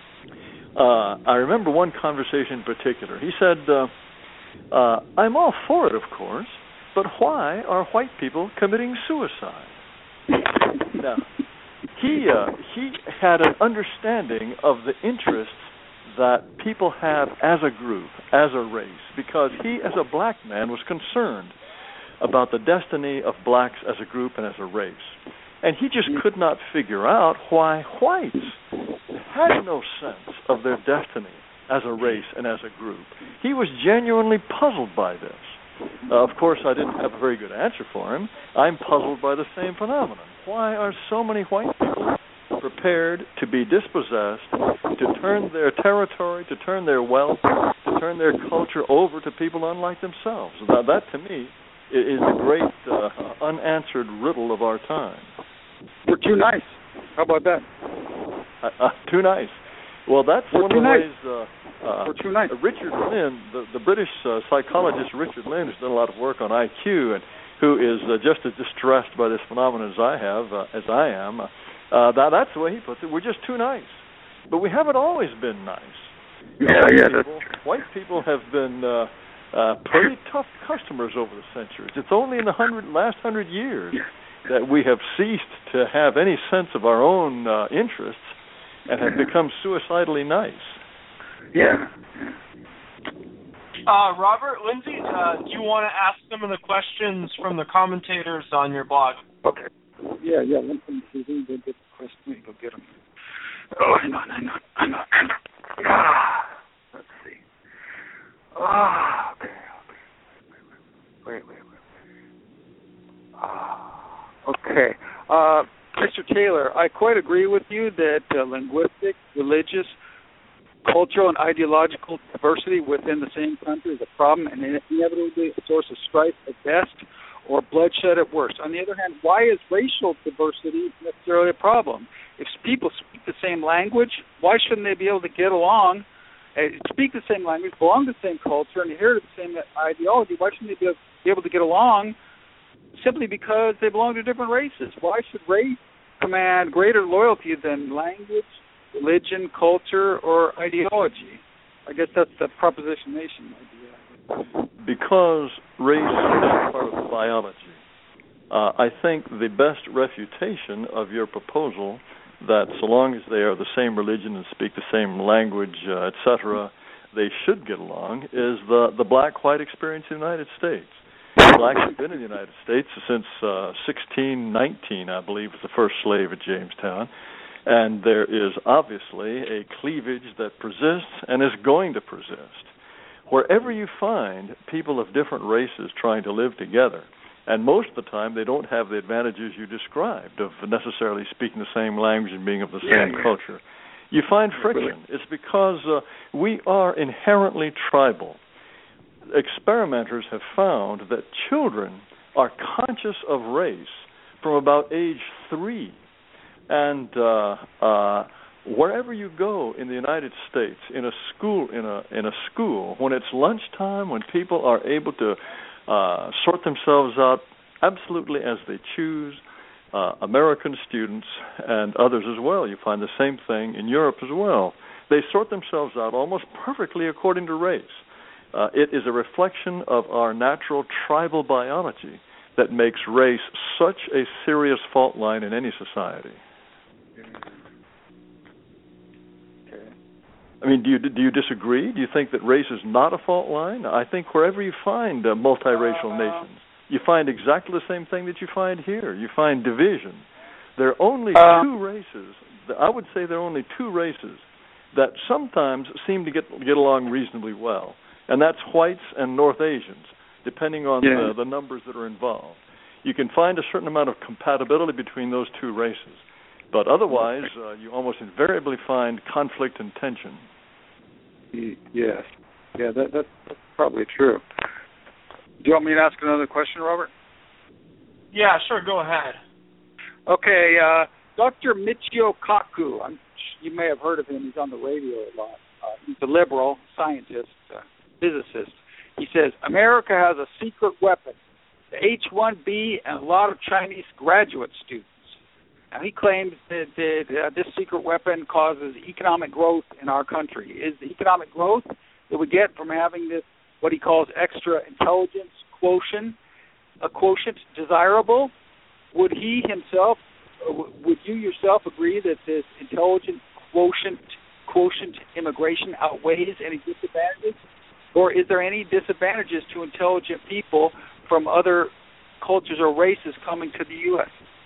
Uh, I remember one conversation in particular. He said, uh, uh, I'm all for it, of course, but why are white people committing suicide? Now, he, uh, he had an understanding of the interests that people have as a group, as a race, because he, as a black man, was concerned about the destiny of blacks as a group and as a race. And he just could not figure out why whites had no sense of their destiny as a race and as a group. He was genuinely puzzled by this. Uh, of course, I didn't have a very good answer for him. I'm puzzled by the same phenomenon. Why are so many white people prepared to be dispossessed, to turn their territory, to turn their wealth, to turn their culture over to people unlike themselves? Now, that, to me, is the great uh, unanswered riddle of our time. We're too nice. How about that? Uh, uh, too nice. Well, that's We're one of the nice. ways uh, uh, We're too nice. Richard Lynn, the, the British uh, psychologist Richard Lynn, who's done a lot of work on I Q and who is uh, just as distressed by this phenomenon as I have, uh, as I am, uh, that, that's the way he puts it. We're just too nice. But we haven't always been nice. Yeah, white yeah. People, white people have been uh, uh, pretty tough customers over the centuries. It's only in the hundred, last hundred years that we have ceased to have any sense of our own uh, interests and have become suicidally nice. Yeah. Uh, Robert, Lindsay, uh, do you want to ask some of the questions from the commentators on your blog? Okay. Yeah, yeah. Let me see. Let me go get the question. Let me go get them. Oh, hang on, hang on, hang on, hang on. Ah, let's see. Ah, okay. Wait, wait, wait. wait. Ah, okay. Uh, Mister Taylor, I quite agree with you that uh, linguistic, religious, cultural, and ideological diversity within the same country is a problem and inevitably a source of strife at best or bloodshed at worst. On the other hand, why is racial diversity necessarily a problem? If people speak the same language, why shouldn't they be able to get along, uh, speak the same language, belong to the same culture, and adhere to the same ideology? Why shouldn't they be able to get along simply because they belong to different races? Why should race command greater loyalty than language, religion, culture, or ideology? I guess that's the Proposition Nation idea. Because race is part of biology, uh, I think the best refutation of your proposal that so long as they are the same religion and speak the same language, uh, et cetera, they should get along is the, the black-white experience in the United States. Blacks have been in the United States since uh, sixteen nineteen, I believe, was the first slave at Jamestown. And there is obviously a cleavage that persists and is going to persist. Wherever you find people of different races trying to live together, and most of the time they don't have the advantages you described of necessarily speaking the same language and being of the same yeah, yeah. culture, you find friction. It's because uh, we are inherently tribal. Experimenters have found that children are conscious of race from about age three. And uh, uh, wherever you go in the United States, in a school, in a in a school, when it's lunchtime, when people are able to uh, sort themselves out absolutely as they choose, uh, American students and others as well, you find the same thing in Europe as well. They sort themselves out almost perfectly according to race. Uh, it is a reflection of our natural tribal biology that makes race such a serious fault line in any society. Okay. I mean, do you do you disagree? Do you think that race is not a fault line? I think wherever you find uh, multiracial uh, nations, you find exactly the same thing that you find here. You find division. There are only uh, two races. I would say there are only two races that sometimes seem to get get along reasonably well, and that's whites and North Asians, depending on yeah. the, the numbers that are involved. You can find a certain amount of compatibility between those two races, but otherwise, uh, you almost invariably find conflict and tension. Yes. Yeah, that, that, that's probably true. Do you want me to ask another question, Robert? Yeah, sure, go ahead. Okay, uh, Doctor Michio Kaku, I'm, you may have heard of him. He's on the radio a lot. Uh, he's a liberal scientist, uh, physicist. He says, America has a secret weapon, the H one B and a lot of Chinese graduate students. Now, he claims that, that uh, this secret weapon causes economic growth in our country. Is the economic growth that we get from having this, what he calls extra intelligence quotient, a quotient desirable? Would he himself, would you yourself agree that this intelligence quotient, quotient immigration outweighs any disadvantages? Or is there any disadvantages to intelligent people from other cultures or races coming to the U S?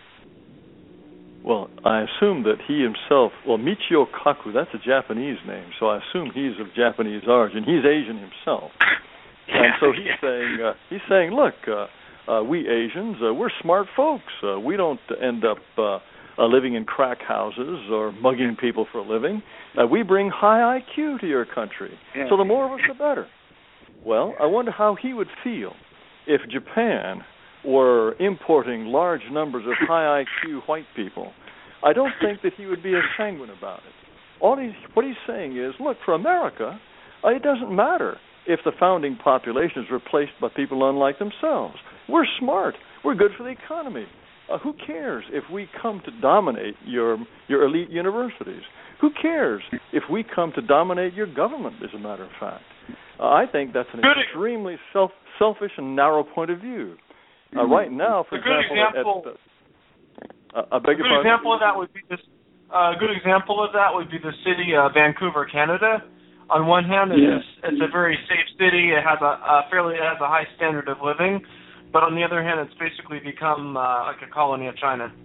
Well, I assume that he himself, well, Michio Kaku, that's a Japanese name, so I assume he's of Japanese origin. He's Asian himself. And so he's saying, uh, he's saying, look, uh, uh, we Asians, uh, we're smart folks. Uh, we don't end up uh, uh, living in crack houses or mugging people for a living. Uh, we bring high I Q to your country. Yeah. So the more of us, the better. Well, I wonder how he would feel if Japan were importing large numbers of high I Q white people. I don't think that he would be as sanguine about it. All he's, what he's saying is, look, for America, uh, it doesn't matter if the founding population is replaced by people unlike themselves. We're smart. We're good for the economy. Uh, who cares if we come to dominate your your elite universities? Who cares if we come to dominate your government, as a matter of fact? Uh, I think that's an extremely self, selfish and narrow point of view. Uh, right now, for a good example, example, at, uh, I beg your a good pardon? example of that would be this. Uh, a good example of that would be the city of Vancouver, Canada. On one hand, it's, yeah. it's a very safe city. It has a, a fairly it has a high standard of living, but on the other hand, it's basically become uh, like a colony of China.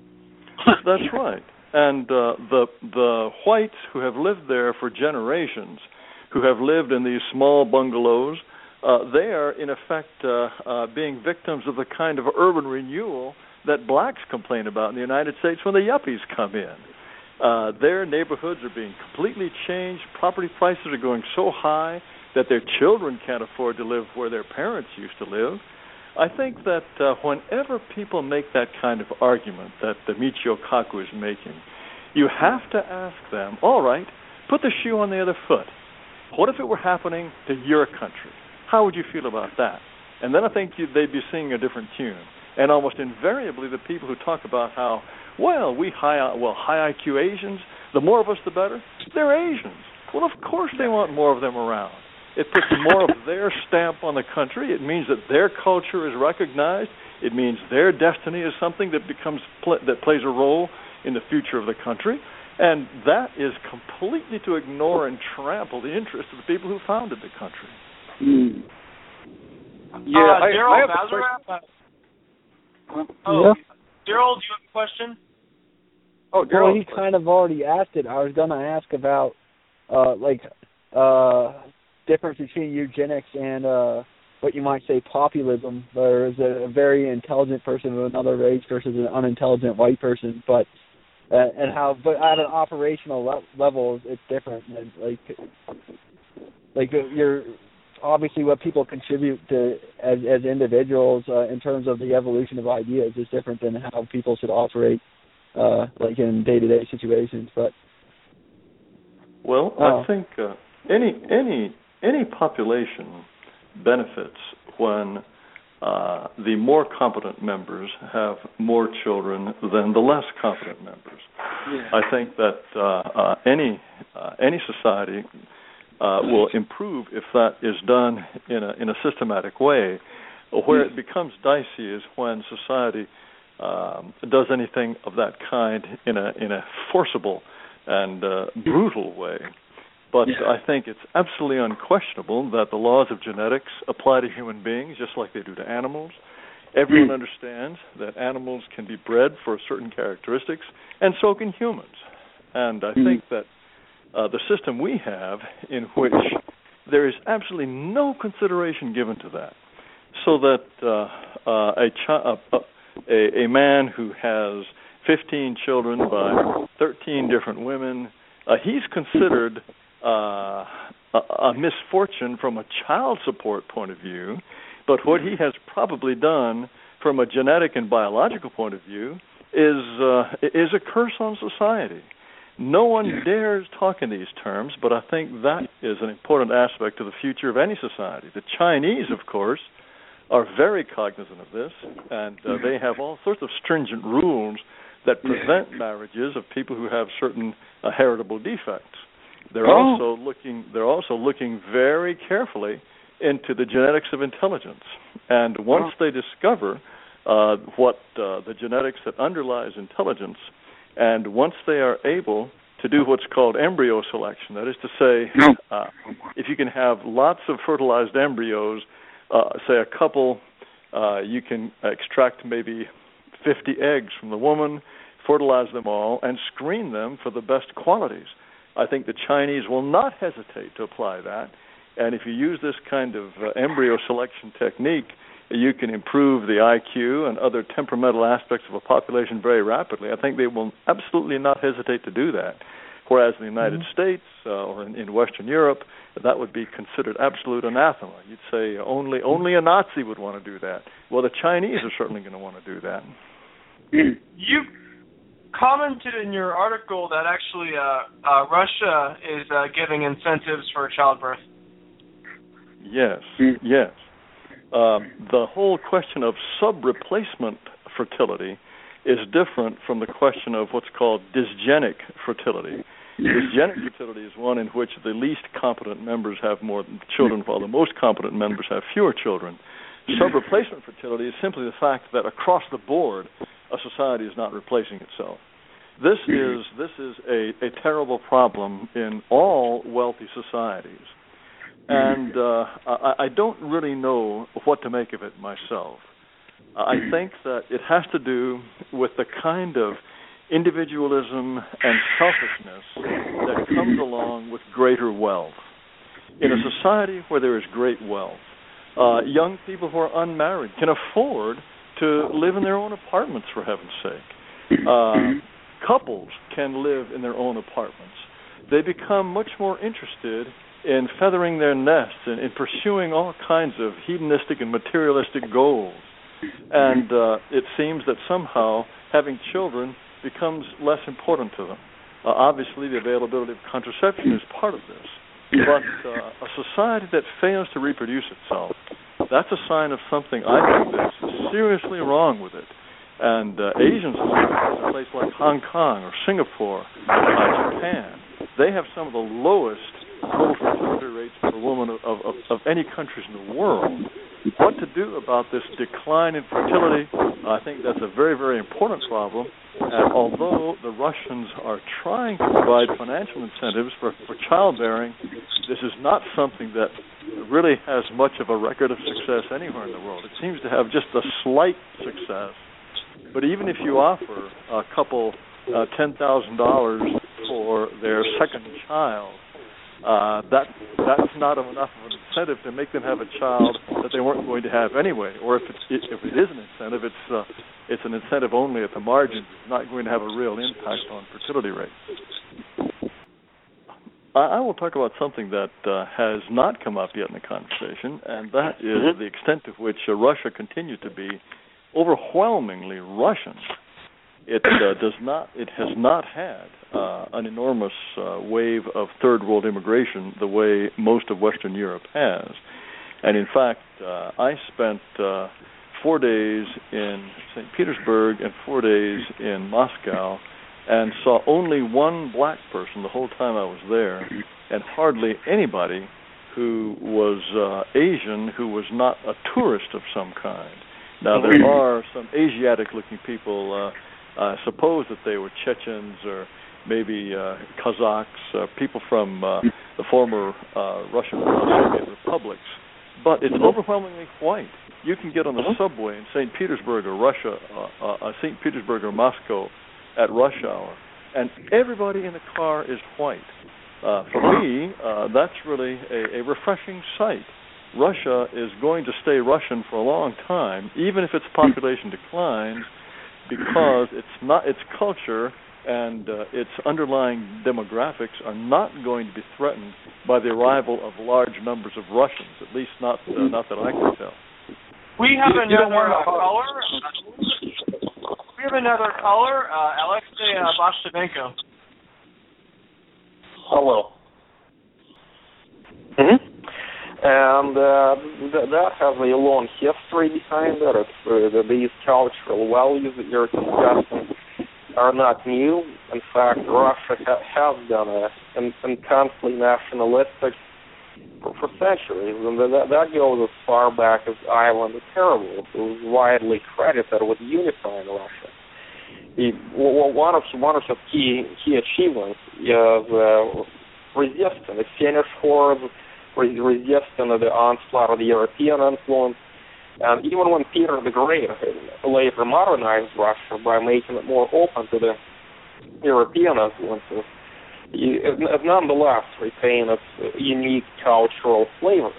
That's right. And uh, the the whites who have lived there for generations, who have lived in these small bungalows, uh, they are in effect uh, uh, being victims of the kind of urban renewal that blacks complain about in the United States when the yuppies come in. Uh, their neighborhoods are being completely changed. Property prices are going so high that their children can't afford to live where their parents used to live. I think that uh, whenever people make that kind of argument that the Michio Kaku is making, you have to ask them, all right, put the shoe on the other foot. What if it were happening to your country? How would you feel about that? And then I think you, they'd be singing a different tune. And almost invariably, the people who talk about how, well, we high, well, high I Q Asians, the more of us, the better, they're Asians. Well, of course they want more of them around. It puts more of their stamp on the country. It means that their culture is recognized. It means their destiny is something that becomes pl- that plays a role in the future of the country. And that is completely to ignore and trample the interests of the people who founded the country. Mm. Yeah, uh, I, Daryl I have Mazarap. Huh? Oh, Yeah. Daryl, do you have a question? Oh, Daryl. Well, he kind of already asked it. I was going to ask about, uh, like, uh, difference between eugenics and uh, what you might say populism. There is a, a very intelligent person of another race versus an unintelligent white person, but uh, and how, but at an operational le- level, it's different. And like, like you're obviously what people contribute to as as individuals uh, in terms of the evolution of ideas is different than how people should operate, uh, like in day-to-day situations. But well, oh. I think uh, any any any population benefits when uh, the more competent members have more children than the less competent members. Yeah. I think that uh, uh, any uh, any society uh, will improve if that is done in a in a systematic way. Where it becomes dicey is when society um, does anything of that kind in a in a forcible and uh, brutal way. But yeah. I think it's absolutely unquestionable that the laws of genetics apply to human beings just like they do to animals. Everyone mm. understands that animals can be bred for certain characteristics, and so can humans. And I mm. think that uh, the system we have, in which there is absolutely no consideration given to that. So that uh, uh, a, chi- uh, a a man who has fifteen children by thirteen different women, uh, he's considered uh, a, a misfortune from a child support point of view, but what he has probably done from a genetic and biological point of view is uh, is a curse on society. No one dares talk in these terms, but I think that is an important aspect of the future of any society. The Chinese, of course, are very cognizant of this, and uh, they have all sorts of stringent rules that prevent marriages of people who have certain uh, heritable defects. They're Oh. also looking. They're also looking very carefully into the genetics of intelligence, and once they discover uh, what uh, the genetics that underlies intelligence, and once they are able to do what's called embryo selection, that is to say, uh, if you can have lots of fertilized embryos, uh, say a couple, uh, you can extract maybe fifty eggs from the woman, fertilize them all, and screen them for the best qualities. I think the Chinese will not hesitate to apply that, and if you use this kind of uh, embryo selection technique, you can improve the I Q and other temperamental aspects of a population very rapidly. I think they will absolutely not hesitate to do that. Whereas in the United mm-hmm. States uh, or in, in Western Europe, that would be considered absolute anathema. You'd say only only a Nazi would want to do that. Well, the Chinese are certainly going to want to do that. You commented in your article that actually uh, uh, Russia is uh, giving incentives for childbirth. Yes, yes. Um, the whole question of sub-replacement fertility is different from the question of what's called dysgenic fertility. Dysgenic fertility is one in which the least competent members have more children, while the most competent members have fewer children. Sub-replacement fertility is simply the fact that across the board, a society is not replacing itself. This is this is a, a terrible problem in all wealthy societies. And uh, I, I don't really know what to make of it myself. I think that it has to do with the kind of individualism and selfishness that comes along with greater wealth. In a society where there is great wealth, uh, young people who are unmarried can afford to live in their own apartments, for heaven's sake. Uh, couples can live in their own apartments. They become much more interested in feathering their nests and in pursuing all kinds of hedonistic and materialistic goals. And uh, it seems that somehow having children becomes less important to them. Uh, obviously, the availability of contraception is part of this. But uh, a society that fails to reproduce itself, that's a sign of something I think that's seriously wrong with it. And uh, Asian societies, a place like Hong Kong or Singapore, uh, Japan, they have some of the lowest total fertility rates for a woman of, of, of any countries in the world. What to do about this decline in fertility, I think that's a very, very important problem. And although the Russians are trying to provide financial incentives for, for childbearing, this is not something that really has much of a record of success anywhere in the world. It seems to have just a slight success. But even if you offer a couple uh, ten thousand dollars for their second child, Uh, that that's not enough of an incentive to make them have a child that they weren't going to have anyway. Or if it's, if it is an incentive, it's uh, it's an incentive only at the margins. It's not going to have a real impact on fertility rates. I, I will talk about something that uh, has not come up yet in the conversation, and that is the extent to which uh, Russia continues to be overwhelmingly Russian. It uh, does not. It has not had uh, an enormous uh, wave of third world immigration the way most of Western Europe has, and in fact, uh, I spent uh, four days in Saint Petersburg and four days in Moscow, and saw only one black person the whole time I was there, and hardly anybody who was uh, Asian who was not a tourist of some kind. Now there are some Asiatic-looking people. Uh, I uh, suppose that they were Chechens or maybe uh, Kazakhs, uh, people from uh, the former uh, Russian Soviet republics. But it's overwhelmingly white. You can get on the subway in Saint Petersburg or Russia, uh, uh, Saint Petersburg or Moscow at rush hour, and everybody in the car is white. uh, for me, uh, that's really a, a refreshing sight. Russia is going to stay Russian for a long time, even if its population declines, because it's not its culture and uh, its underlying demographics are not going to be threatened by the arrival of large numbers of Russians, at least not uh, not that I can tell. We have another uh, caller. We have another caller, uh, Alexei uh, Bashchevenko. Hello. Mm-hmm. And uh, th- that has a long history behind it. It's, uh, these cultural values that you're discussing are not new. In fact, Russia ha- has been a, in- intensely nationalistic for, for centuries, and that, that goes as far back as Ivan the Terrible, who was widely credited with unifying Russia. He, well, one of one of his key key achievements is uh, resisting the Finnish hordes, resisting the onslaught of the European influence, and even when Peter the Great later modernized Russia by making it more open to the European influences, it nonetheless retained its unique cultural flavor.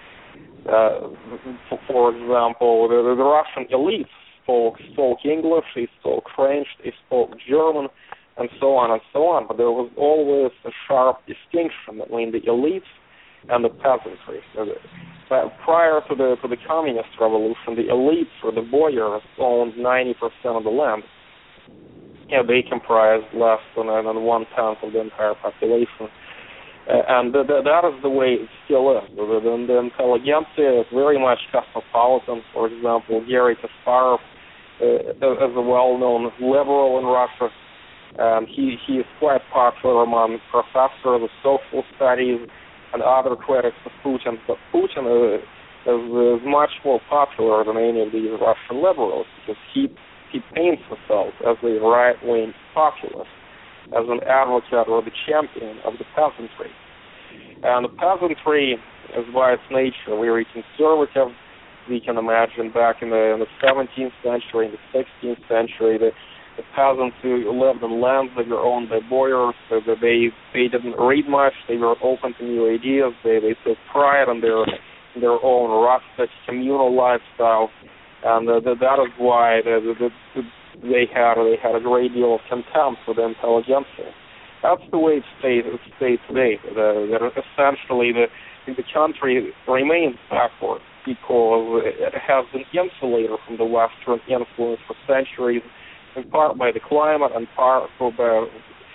Uh, for, for example, the, the Russian elites spoke, spoke English, they spoke French, they spoke German, and so on and so on, but there was always a sharp distinction between the elites and the peasantry. But prior to the to the communist revolution, the elites or the boyars owned ninety percent of the land. Yeah, they comprised less than, than one tenth of the entire population, uh, and the, the, that is the way it still is. The, the, the intelligentsia is very much cosmopolitan. For example, Garry Kasparov uh, is a well-known liberal in Russia. Um, he he is quite popular among professors of social studies and other critics of Putin, but Putin uh, is, is much more popular than any of these Russian liberals because he he paints himself as a right-wing populist, as an advocate or the champion of the peasantry. And the peasantry is by its nature very conservative. We can imagine back in the, in the seventeenth century, in the sixteenth century, the The peasants who lived in lands that were owned by boyars, so that they they didn't read much. They were open to new ideas. They they took pride in their in their own rustic communal lifestyle, and uh, that is why the, the, the, they had they had a great deal of contempt for the intelligentsia. That's the way it stays it stays today. The, that essentially the the country remains backward because it has been insulated from the Western influence for centuries, in part by the climate, and part for the,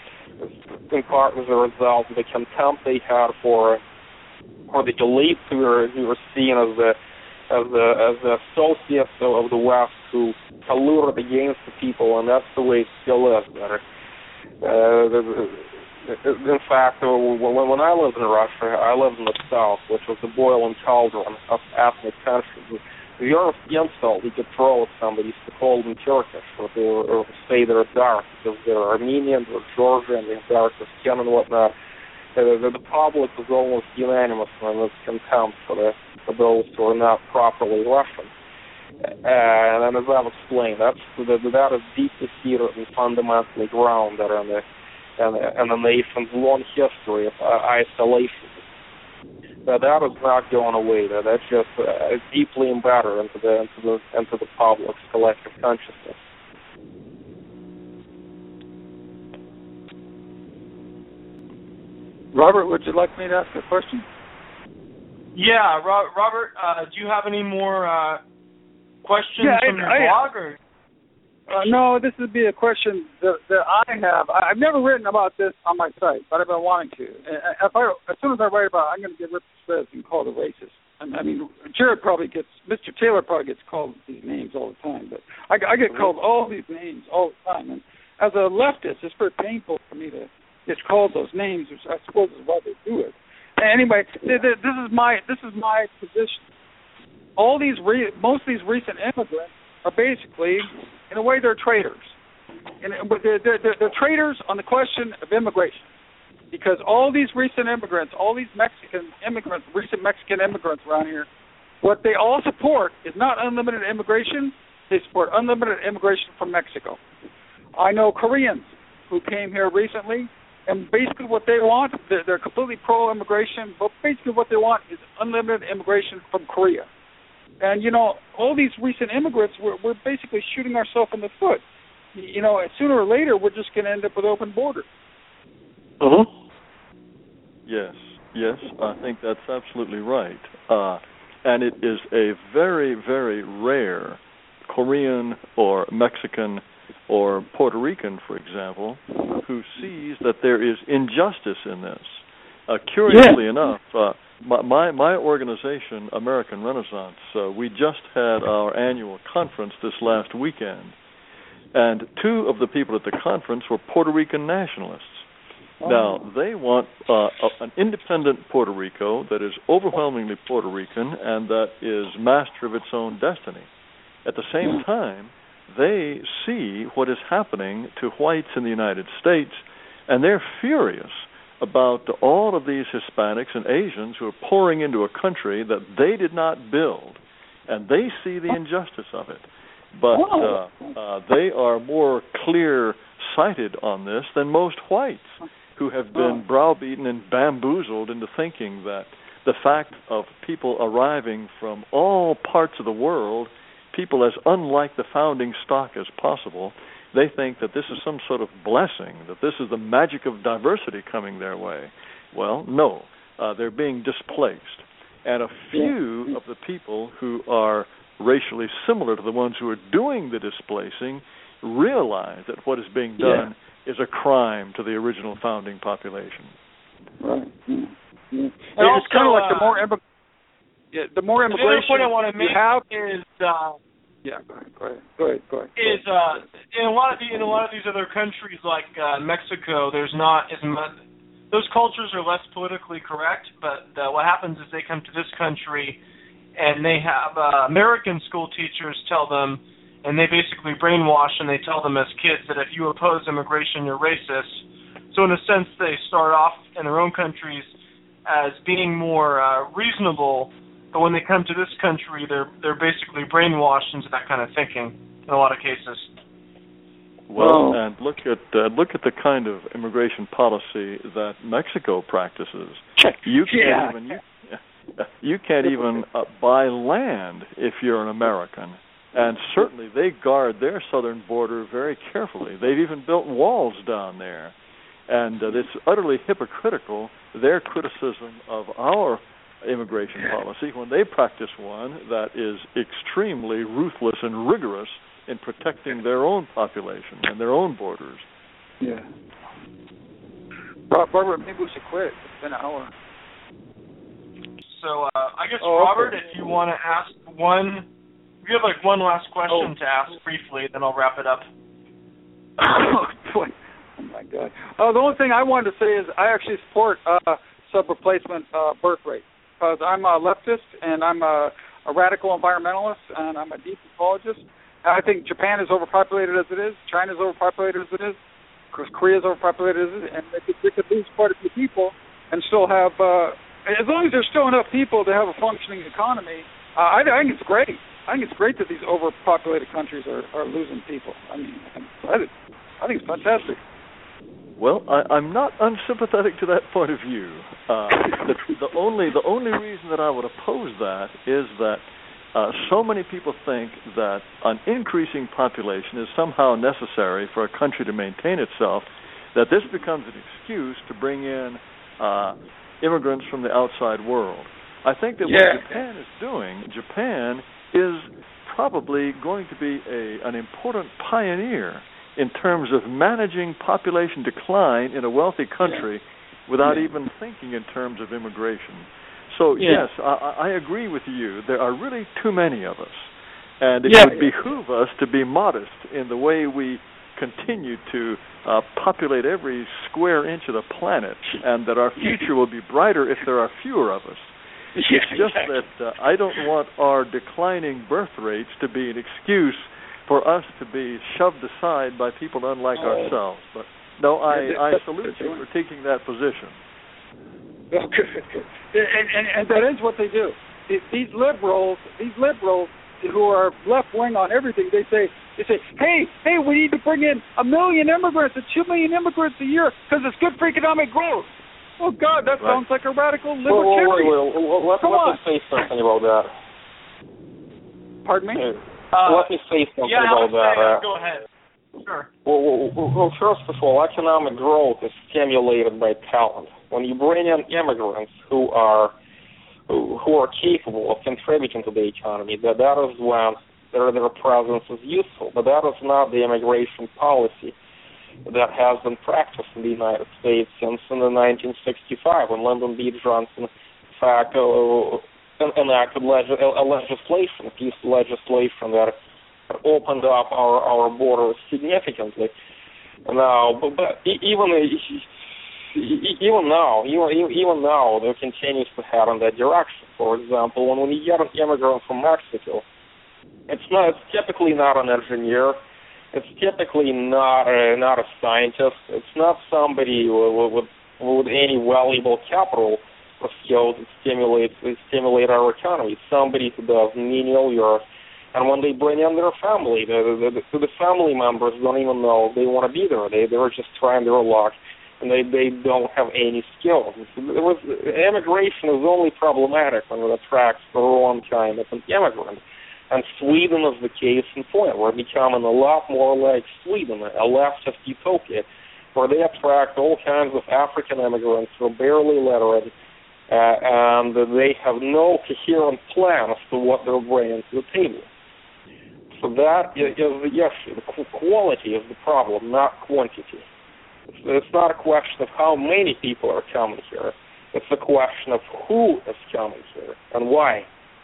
in part as a result of the contempt they had for for the elites who were who were seen as the as the as the associates of the West who colluded against the people, and that's the way it still is. Uh, the, in fact, when I lived in Russia, I lived in the South, which was the boiling cauldron of ethnic tensions. If you're an insult you could throw at somebody to call them Turkish, or, to, or say they're dark because they're Armenian or Georgian and they have darker skin and whatnot. The, the, the public was almost unanimous in its contempt for, the, for those who are not properly Russian. Uh, and as I've explained, that's the, that is deeply seated and fundamentally grounded in the, in the, in the nation's long history of uh, isolation. That that is not going away. That that's just uh, deeply embedded into the into the into the public's collective consciousness. Robert, would you like me to ask a question? Yeah, Ro- Robert, uh, do you have any more uh, questions yeah, from I, your I, blog? Or? Uh, no, this would be a question that, that I have. I've never written about this on my site, but I've been wanting to. If I, as soon as I write about it, I'm going to get ripped to shreds and called a racist. I mean, Jared probably gets, Mister Taylor probably gets called these names all the time, but I, I get called all these names all the time. And as a leftist, it's very painful for me to get called those names, which I suppose is why they do it. Anyway, this is my this is my position. All these, re, most of these recent immigrants are basically, in a way, they're traitors. And they're, they're, they're traitors on the question of immigration, because all these recent immigrants, all these Mexican immigrants, recent Mexican immigrants around here, what they all support is not unlimited immigration. They support unlimited immigration from Mexico. I know Koreans who came here recently, and basically what they want, they're, they're completely pro-immigration, but basically what they want is unlimited immigration from Korea. And, you know, all these recent immigrants, we're, we're basically shooting ourselves in the foot. You know, sooner or later, we're just going to end up with open borders. Uh-huh. Yes, yes, I think that's absolutely right. Uh, and it is a very, very rare Korean or Mexican or Puerto Rican, for example, who sees that there is injustice in this. Uh, curiously yeah. enough, uh, my, my my organization, American Renaissance, uh, we just had our annual conference this last weekend, and two of the people at the conference were Puerto Rican nationalists. Oh. Now, they want uh, a, an independent Puerto Rico that is overwhelmingly Puerto Rican and that is master of its own destiny. At the same time, they see what is happening to whites in the United States, and they're furious about all of these Hispanics and Asians who are pouring into a country that they did not build, and they see the injustice of it. But uh, uh, they are more clear-sighted on this than most whites, who have been browbeaten and bamboozled into thinking that the fact of people arriving from all parts of the world, people as unlike the founding stock as possible, they think that this is some sort of blessing, that this is the magic of diversity coming their way. Well, no, uh, they're being displaced. And a few of the people who are racially similar to the ones who are doing the displacing realize that what is being done yeah. is a crime to the original founding population. Right. Mm-hmm. And it's kind of like the more immig- yeah, the more immigration the other point I want to make you have is uh, yeah, go ahead, go ahead, go ahead, go ahead. Is uh, in a lot of the, in a lot of these other countries like uh, Mexico, there's not as much. Those cultures are less politically correct, but uh, what happens is they come to this country and they have uh, American school teachers tell them, and they basically brainwash and they tell them as kids that if you oppose immigration, you're racist. So in a sense, they start off in their own countries as being more uh, reasonable, but when they come to this country, they're they're basically brainwashed into that kind of thinking in a lot of cases. Well, and look at uh, look at the kind of immigration policy that Mexico practices. You can't yeah. even you, you can't even uh, buy land if you're an American, and certainly they guard their southern border very carefully. They've even built walls down there, and uh, it's utterly hypocritical, their criticism of our immigration policy when they practice one that is extremely ruthless and rigorous in protecting their own population and their own borders. Yeah. Barbara, maybe we should quit. It's been an hour. So uh, I guess, oh, Robert, okay. if you want to ask one, if you have like one last question oh. to ask briefly, then I'll wrap it up. oh, boy. Oh, my God. Uh, the only thing I wanted to say is I actually support uh, sub-replacement uh, birth rate because I'm a leftist and I'm a, a radical environmentalist and I'm a deep ecologist. I think Japan is overpopulated as it is. China is overpopulated as it is. Of course, Korea is overpopulated as it is. And they could, they could lose quite a few people and still have, uh, as long as there's still enough people to have a functioning economy, uh, I, I think it's great. I think it's great that these overpopulated countries are, are losing people. I mean, I think, I think it's fantastic. Well, I, I'm not unsympathetic to that point of view. Uh, the, the only the only reason that I would oppose that is that Uh, so many people think that an increasing population is somehow necessary for a country to maintain itself, that this becomes an excuse to bring in uh, immigrants from the outside world. I think that yeah. what Japan is doing, Japan is probably going to be a, an important pioneer in terms of managing population decline in a wealthy country yeah. without yeah. even thinking in terms of immigration. So, yeah. yes, I, I agree with you. There are really too many of us. And it yeah, would yeah. behoove us to be modest in the way we continue to uh, populate every square inch of the planet, and that our future will be brighter if there are fewer of us. Yeah, it's just exactly. that uh, I don't want our declining birth rates to be an excuse for us to be shoved aside by people unlike oh. ourselves. But, no, I, yeah, I salute you for taking that position. Oh, good, good. And, and, and that is what they do. These liberals, these liberals who are left wing on everything, they say they say, hey, hey, we need to bring in a million immigrants, or two million immigrants a year because it's good for economic growth. Oh God, that right. sounds like a radical libertarian. Wait, wait, wait, wait. Let, Come let on. me say something about that. Pardon me? Uh, let me say something yeah, about that. Say, uh, uh, go ahead. Sure. Well, well, well, first of all, economic growth is stimulated by talent. When you bring in immigrants who are who, who are capable of contributing to the economy, that that is when their their presence is useful. But that is not the immigration policy that has been practiced in the United States since in the nineteen sixty-five, when Lyndon B. Johnson, in fact, uh, enacted leg- a legislation, a piece of legislation that opened up our, our borders significantly. Now, but, but even even now, even, even now, there continues to head in that direction. For example, when, when you get an immigrant from Mexico, it's not. It's typically not an engineer. It's typically not a, not a scientist. It's not somebody with, with, with any valuable capital or skills that stimulate stimulate our economy. It's somebody who does menial work. And when they bring in their family, the, the, the family members don't even know they want to be there. They they're just trying their luck, and they they don't have any skills. So it was, immigration is only problematic when it attracts the wrong kind of an immigrant. And Sweden is the case in point. We're becoming a lot more like Sweden, a leftist utopia, where they attract all kinds of African immigrants who are barely literate, uh, and they have no coherent plan as to what they're bringing to the table. So that is the issue. The quality is the problem, not quantity. It's, it's not a question of how many people are coming here. It's a question of who is coming here and why.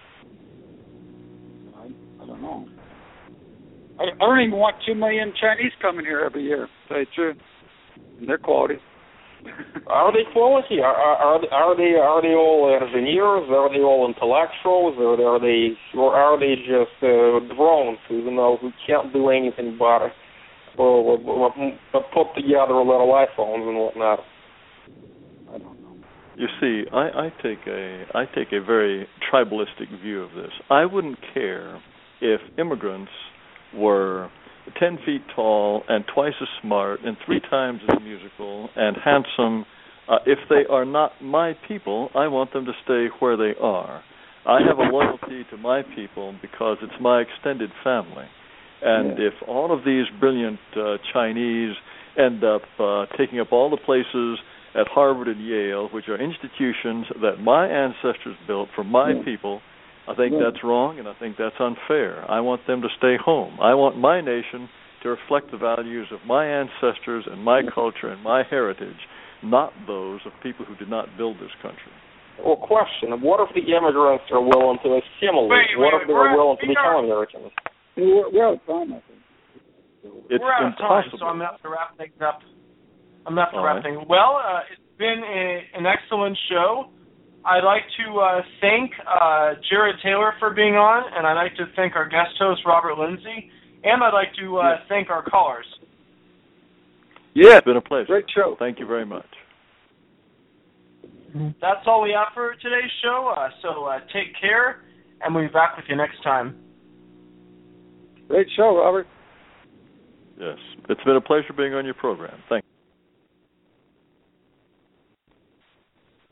I, I don't know. I, I don't even want two million Chinese coming here every year, to tell you the truth. And their quality. Are they quality? Are, are, are they are they all engineers? Are they all intellectuals? Or are they or are they just uh, drones who you know who can't do anything but uh, or, or, or put together little iPhones and whatnot? I don't know. You see, I, I take a I take a very tribalistic view of this. I wouldn't care if immigrants were ten feet tall and twice as smart and three times as musical and handsome. Uh, if they are not my people, I want them to stay where they are. I have a loyalty to my people because it's my extended family. And yeah. if all of these brilliant uh, Chinese end up uh, taking up all the places at Harvard and Yale, which are institutions that my ancestors built for my yeah. people, I think yeah. that's wrong, and I think that's unfair. I want them to stay home. I want my nation to reflect the values of my ancestors and my culture and my heritage, not those of people who did not build this country. Well, question, what if the immigrants are willing to assimilate? Wait, what wait, if they're willing to are, become Americans? We're, we're out of time, I think. It's we're out impossible. of time, so I'm going to have to wrap things up. I'm going to have to All wrap right. things. Well, uh, it's been a, an excellent show. I'd like to uh, thank uh, Jared Taylor for being on, and I'd like to thank our guest host, Robert Lindsay, and I'd like to uh, yes. thank our callers. Yeah, it's been a pleasure. Great show. Thank you very much. That's all we have for today's show, uh, so uh, take care, and we'll be back with you next time. Great show, Robert. Yes, it's been a pleasure being on your program. Thank you.